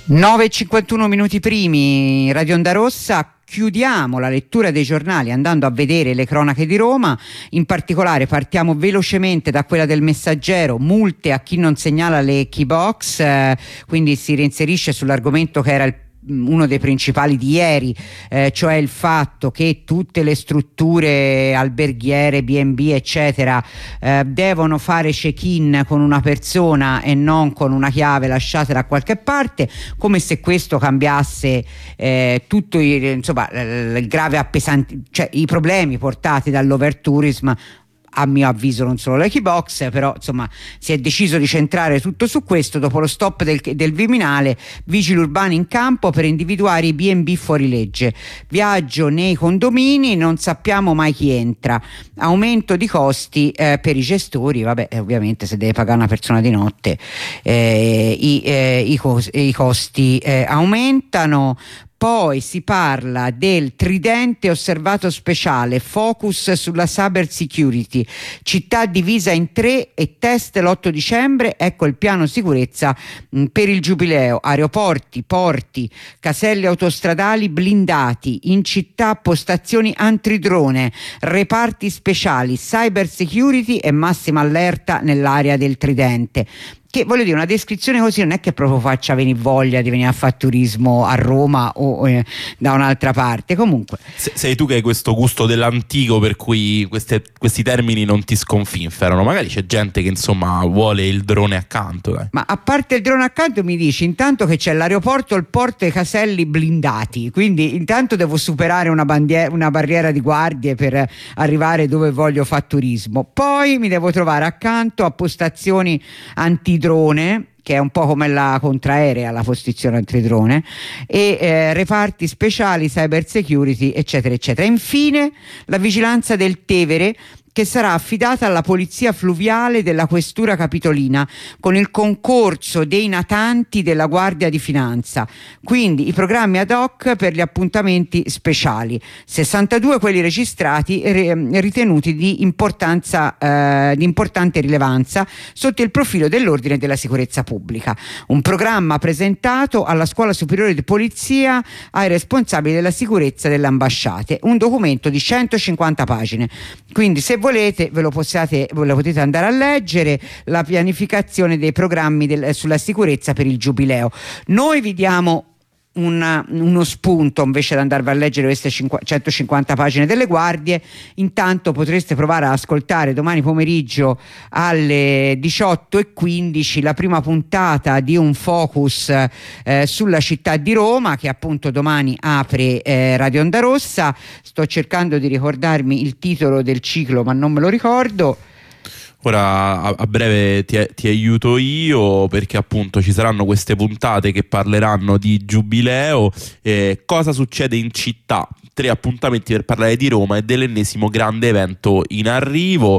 9:51 minuti primi, Radio Onda Rossa. Chiudiamo la lettura dei giornali andando a vedere le cronache di Roma. In particolare partiamo velocemente da quella del Messaggero: multe a chi non segnala le key box, quindi si reinserisce sull'argomento che era uno dei principali di ieri, cioè il fatto che tutte le strutture alberghiere, B&B eccetera devono fare check-in con una persona e non con una chiave lasciata da qualche parte, come se questo cambiasse tutto il grave cioè i problemi portati dall'overtourism. A mio avviso non solo le key box, però insomma si è deciso di centrare tutto su questo. Dopo lo stop del Viminale, vigili urbani in campo per individuare i B&B fuori legge. Viaggio nei condomini, non sappiamo mai chi entra. Aumento di costi per i gestori, ovviamente se deve pagare una persona di notte i costi aumentano. Poi si parla del tridente osservato speciale, focus sulla cyber security, città divisa in 3 e test l'8 dicembre, ecco il piano sicurezza per il Giubileo: aeroporti, porti, caselli autostradali blindati, in città postazioni antidrone, reparti speciali, cyber security e massima allerta nell'area del tridente. Che voglio dire, una descrizione così non è che proprio faccia venire voglia di venire a fare turismo a Roma o da un'altra parte. Comunque sei tu che hai questo gusto dell'antico per cui questi termini non ti sconfinferano. Magari c'è gente che insomma vuole il drone accanto, dai. Ma a parte il drone accanto, mi dici intanto che c'è l'aeroporto, il porto e i caselli blindati, quindi intanto devo superare una barriera di guardie per arrivare dove voglio fare turismo, poi mi devo trovare accanto a postazioni antidrone, che è un po' come la contraerea, la postazione antidrone, e reparti speciali, cyber security eccetera eccetera. Infine la vigilanza del Tevere, che sarà affidata alla polizia fluviale della questura capitolina con il concorso dei natanti della Guardia di Finanza, quindi i programmi ad hoc per gli appuntamenti speciali, 62 quelli registrati ritenuti di importante rilevanza sotto il profilo dell'ordine e della sicurezza pubblica. Un programma presentato alla Scuola Superiore di Polizia ai responsabili della sicurezza delle ambasciate, un documento di 150 pagine, quindi se volete ve lo potete andare a leggere, la pianificazione dei programmi sulla sicurezza per il Giubileo. Noi vi diamo uno spunto invece di andarvi a leggere queste 150 pagine delle guardie. Intanto potreste provare ad ascoltare domani pomeriggio alle 18:15 la prima puntata di un focus sulla città di Roma, che appunto domani apre Radio Onda Rossa. Sto cercando di ricordarmi il titolo del ciclo ma non me lo ricordo. Ora a breve ti aiuto io, perché appunto ci saranno queste puntate che parleranno di Giubileo, cosa succede in città, 3 appuntamenti per parlare di Roma e dell'ennesimo grande evento in arrivo,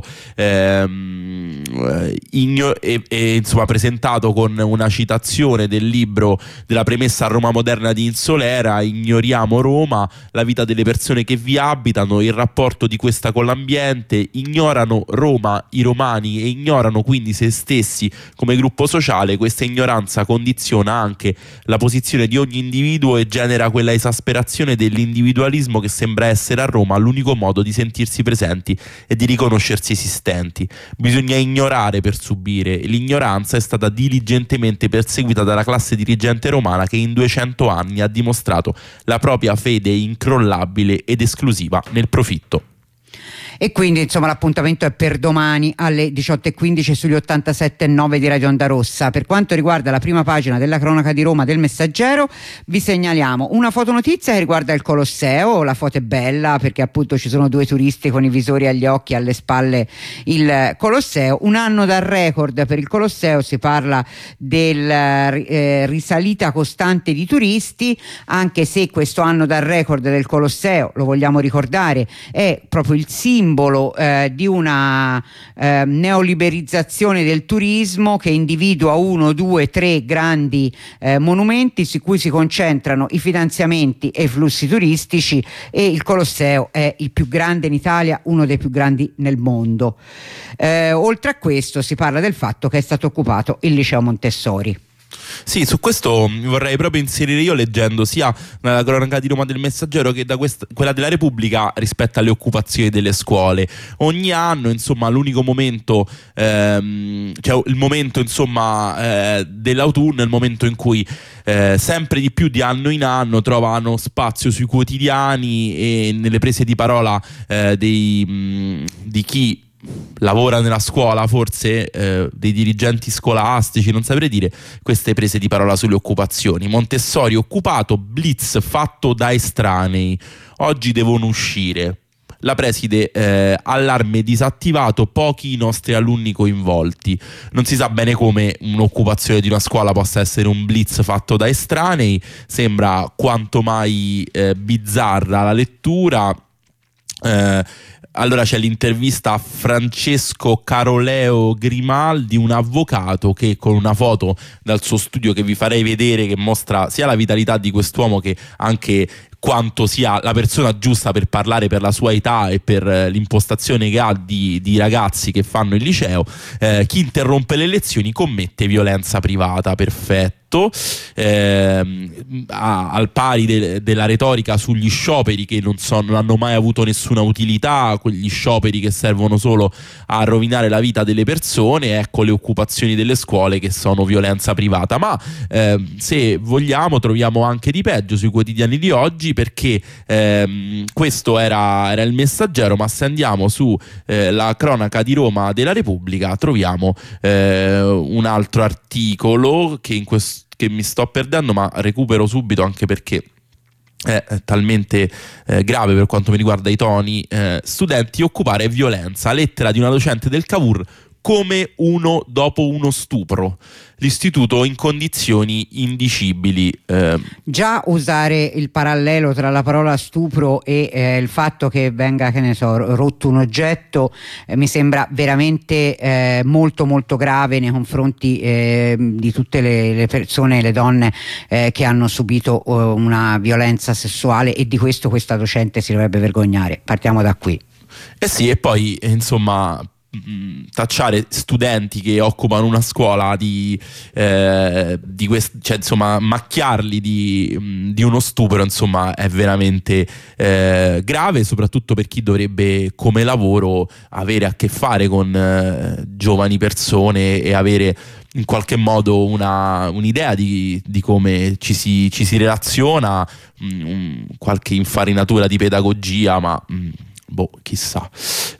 insomma presentato con una citazione del libro della premessa a Roma moderna di Insolera: ignoriamo Roma, la vita delle persone che vi abitano, il rapporto di questa con l'ambiente, ignorano Roma i romani e ignorano quindi se stessi come gruppo sociale. Questa ignoranza condiziona anche la posizione di ogni individuo e genera quella esasperazione dell'individualismo che sembra essere a Roma l'unico modo di sentirsi presenti e di riconoscersi esistenti. Bisogna ignorare per subire. L'ignoranza è stata diligentemente perseguita dalla classe dirigente romana, che in 200 anni ha dimostrato la propria fede incrollabile ed esclusiva nel profitto. E quindi insomma l'appuntamento è per domani alle 18:15 sugli 87.9 di Radio Onda Rossa. Per quanto riguarda la prima pagina della cronaca di Roma del Messaggero, vi segnaliamo una fotonotizia che riguarda il Colosseo. La foto è bella perché appunto ci sono 2 turisti con i visori agli occhi, alle spalle il Colosseo. Un anno dal record per il Colosseo, si parla del risalita costante di turisti, anche se questo anno dal record del Colosseo, lo vogliamo ricordare, è proprio il simbolo di una neoliberizzazione del turismo che individua 1, 2, 3 grandi monumenti su cui si concentrano i finanziamenti e i flussi turistici, e il Colosseo è il più grande in Italia, uno dei più grandi nel mondo. Oltre a questo si parla del fatto che è stato occupato il Liceo Montessori. Sì, su questo mi vorrei proprio inserire io, leggendo sia nella cronaca di Roma del Messaggero che da quella della Repubblica, rispetto alle occupazioni delle scuole. Ogni anno, insomma, l'unico momento, cioè il momento, insomma, dell'autunno è il momento in cui sempre di più, di anno in anno, trovano spazio sui quotidiani e nelle prese di parola di chi lavora nella scuola, forse dei dirigenti scolastici, non saprei dire, queste prese di parola sulle occupazioni. Montessori occupato, blitz fatto da estranei, oggi devono uscire. La preside, allarme disattivato, pochi i nostri alunni coinvolti. Non si sa bene come un'occupazione di una scuola possa essere un blitz fatto da estranei, sembra quanto mai bizzarra la lettura. Allora c'è l'intervista a Francesco Caroleo Grimaldi, un avvocato che, con una foto dal suo studio che vi farei vedere, che mostra sia la vitalità di quest'uomo che anche quanto sia la persona giusta per parlare per la sua età e per l'impostazione che ha di ragazzi che fanno il liceo. Chi interrompe le lezioni commette violenza privata. Perfetto. Al pari della retorica sugli scioperi che non hanno mai avuto nessuna utilità, quegli scioperi che servono solo a rovinare la vita delle persone, ecco le occupazioni delle scuole che sono violenza privata. Ma se vogliamo troviamo anche di peggio sui quotidiani di oggi, perché questo era il Messaggero, ma se andiamo su la cronaca di Roma della Repubblica troviamo un altro articolo che mi sto perdendo, ma recupero subito, anche perché è talmente grave per quanto mi riguarda i toni. Studenti occupare violenza, lettera di una docente del Cavour, come uno dopo uno stupro, l'istituto in condizioni indicibili. Già usare il parallelo tra la parola stupro e il fatto che venga, che ne so, rotto un oggetto, mi sembra veramente molto molto grave nei confronti di tutte le persone, le donne che hanno subito una violenza sessuale, e di questo questa docente si dovrebbe vergognare. Partiamo da qui. Sì, e poi insomma tacciare studenti che occupano una scuola cioè insomma macchiarli di uno stupro, insomma è veramente grave, soprattutto per chi dovrebbe come lavoro avere a che fare con giovani persone e avere in qualche modo un'idea di come ci si relaziona, qualche infarinatura di pedagogia, ma chissà.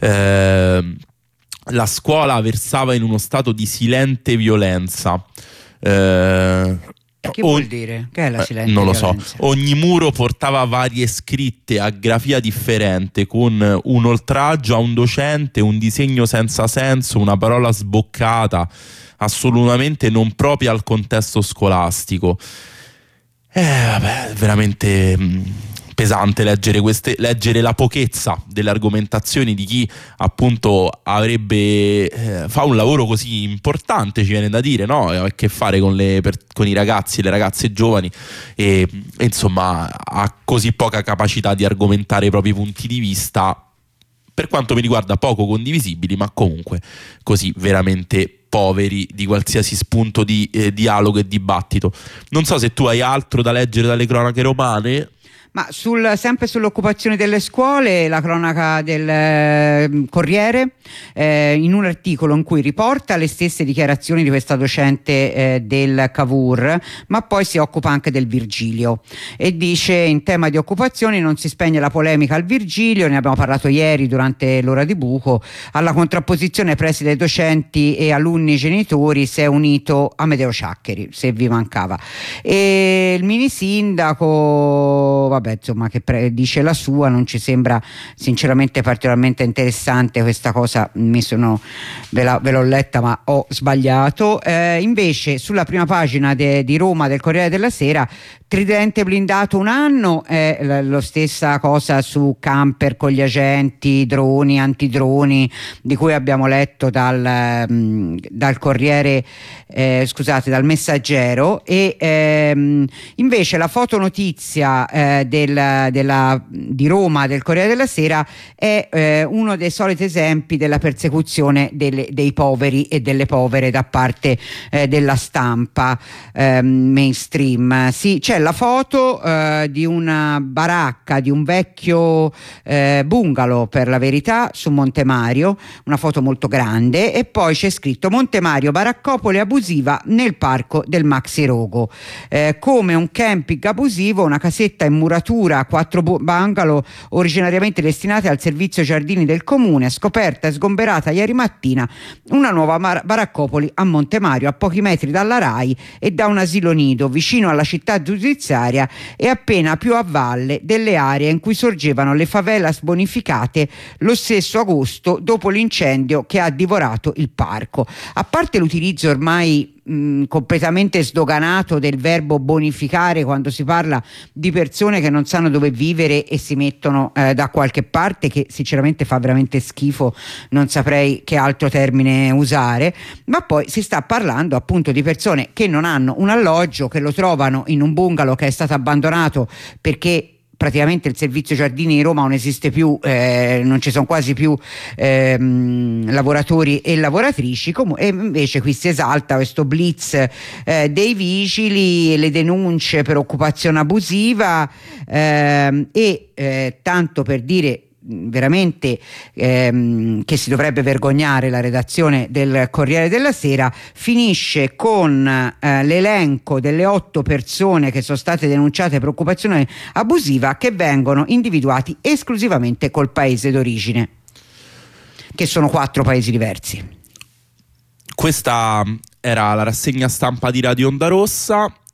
La scuola versava in uno stato di silente violenza. Che vuol dire? Che è la silente non lo violenza? so. Ogni muro portava varie scritte a grafia differente, con un oltraggio a un docente, un disegno senza senso, una parola sboccata, assolutamente non propria al contesto scolastico. Veramente pesante leggere la pochezza delle argomentazioni di chi appunto fa un lavoro così importante, ci viene da dire, no? Ha a che fare con i ragazzi e le ragazze giovani e insomma ha così poca capacità di argomentare i propri punti di vista, per quanto mi riguarda poco condivisibili, ma comunque così veramente poveri di qualsiasi spunto di dialogo e dibattito. Non so se tu hai altro da leggere dalle cronache romane. Ma sempre sull'occupazione delle scuole, la cronaca del Corriere, in un articolo in cui riporta le stesse dichiarazioni di questa docente del Cavour, ma poi si occupa anche del Virgilio e dice: in tema di occupazioni non si spegne la polemica al Virgilio, ne abbiamo parlato ieri durante l'ora di buco, alla contrapposizione preside docenti e alunni genitori si è unito Amedeo Ciaccheri, se vi mancava, e il mini sindaco insomma, che dice la sua. Non ci sembra sinceramente particolarmente interessante questa cosa, ve l'ho letta ma ho sbagliato. Invece sulla prima pagina di Roma del Corriere della Sera, tridente blindato un anno, la stessa cosa su camper con gli agenti, droni, antidroni, di cui abbiamo letto dal Corriere, dal Messaggero. E invece la fotonotizia di Roma, del Corriere della Sera, è uno dei soliti esempi della persecuzione dei poveri e delle povere da parte della stampa mainstream. Sì, c'è la foto di una baracca, di un vecchio bungalow, per la verità, su Monte Mario, una foto molto grande, e poi c'è scritto: Monte Mario, baraccopoli abusiva nel parco del Maxi Rogo. Come un camping abusivo, una casetta in muratura a 4 bungalow originariamente destinate al servizio giardini del comune, scoperta e sgomberata ieri mattina una nuova baraccopoli a Monte Mario, a pochi metri dalla RAI e da un asilo nido, vicino alla città giudiziaria e appena più a valle delle aree in cui sorgevano le favelas bonificate lo stesso agosto, dopo l'incendio che ha divorato il parco. A parte l'utilizzo ormai completamente sdoganato del verbo bonificare quando si parla di persone che non sanno dove vivere e si mettono da qualche parte, che sinceramente fa veramente schifo, non saprei che altro termine usare, ma poi si sta parlando appunto di persone che non hanno un alloggio, che lo trovano in un bungalow che è stato abbandonato perché praticamente il servizio giardini di Roma non esiste più, non ci sono quasi più lavoratori e lavoratrici, e invece qui si esalta questo blitz dei vigili, le denunce per occupazione abusiva tanto per dire veramente che si dovrebbe vergognare la redazione del Corriere della Sera, finisce con l'elenco delle 8 persone che sono state denunciate per occupazione abusiva, che vengono individuati esclusivamente col paese d'origine, che sono 4 paesi diversi. Questa era la rassegna stampa di Radio Onda Rossa.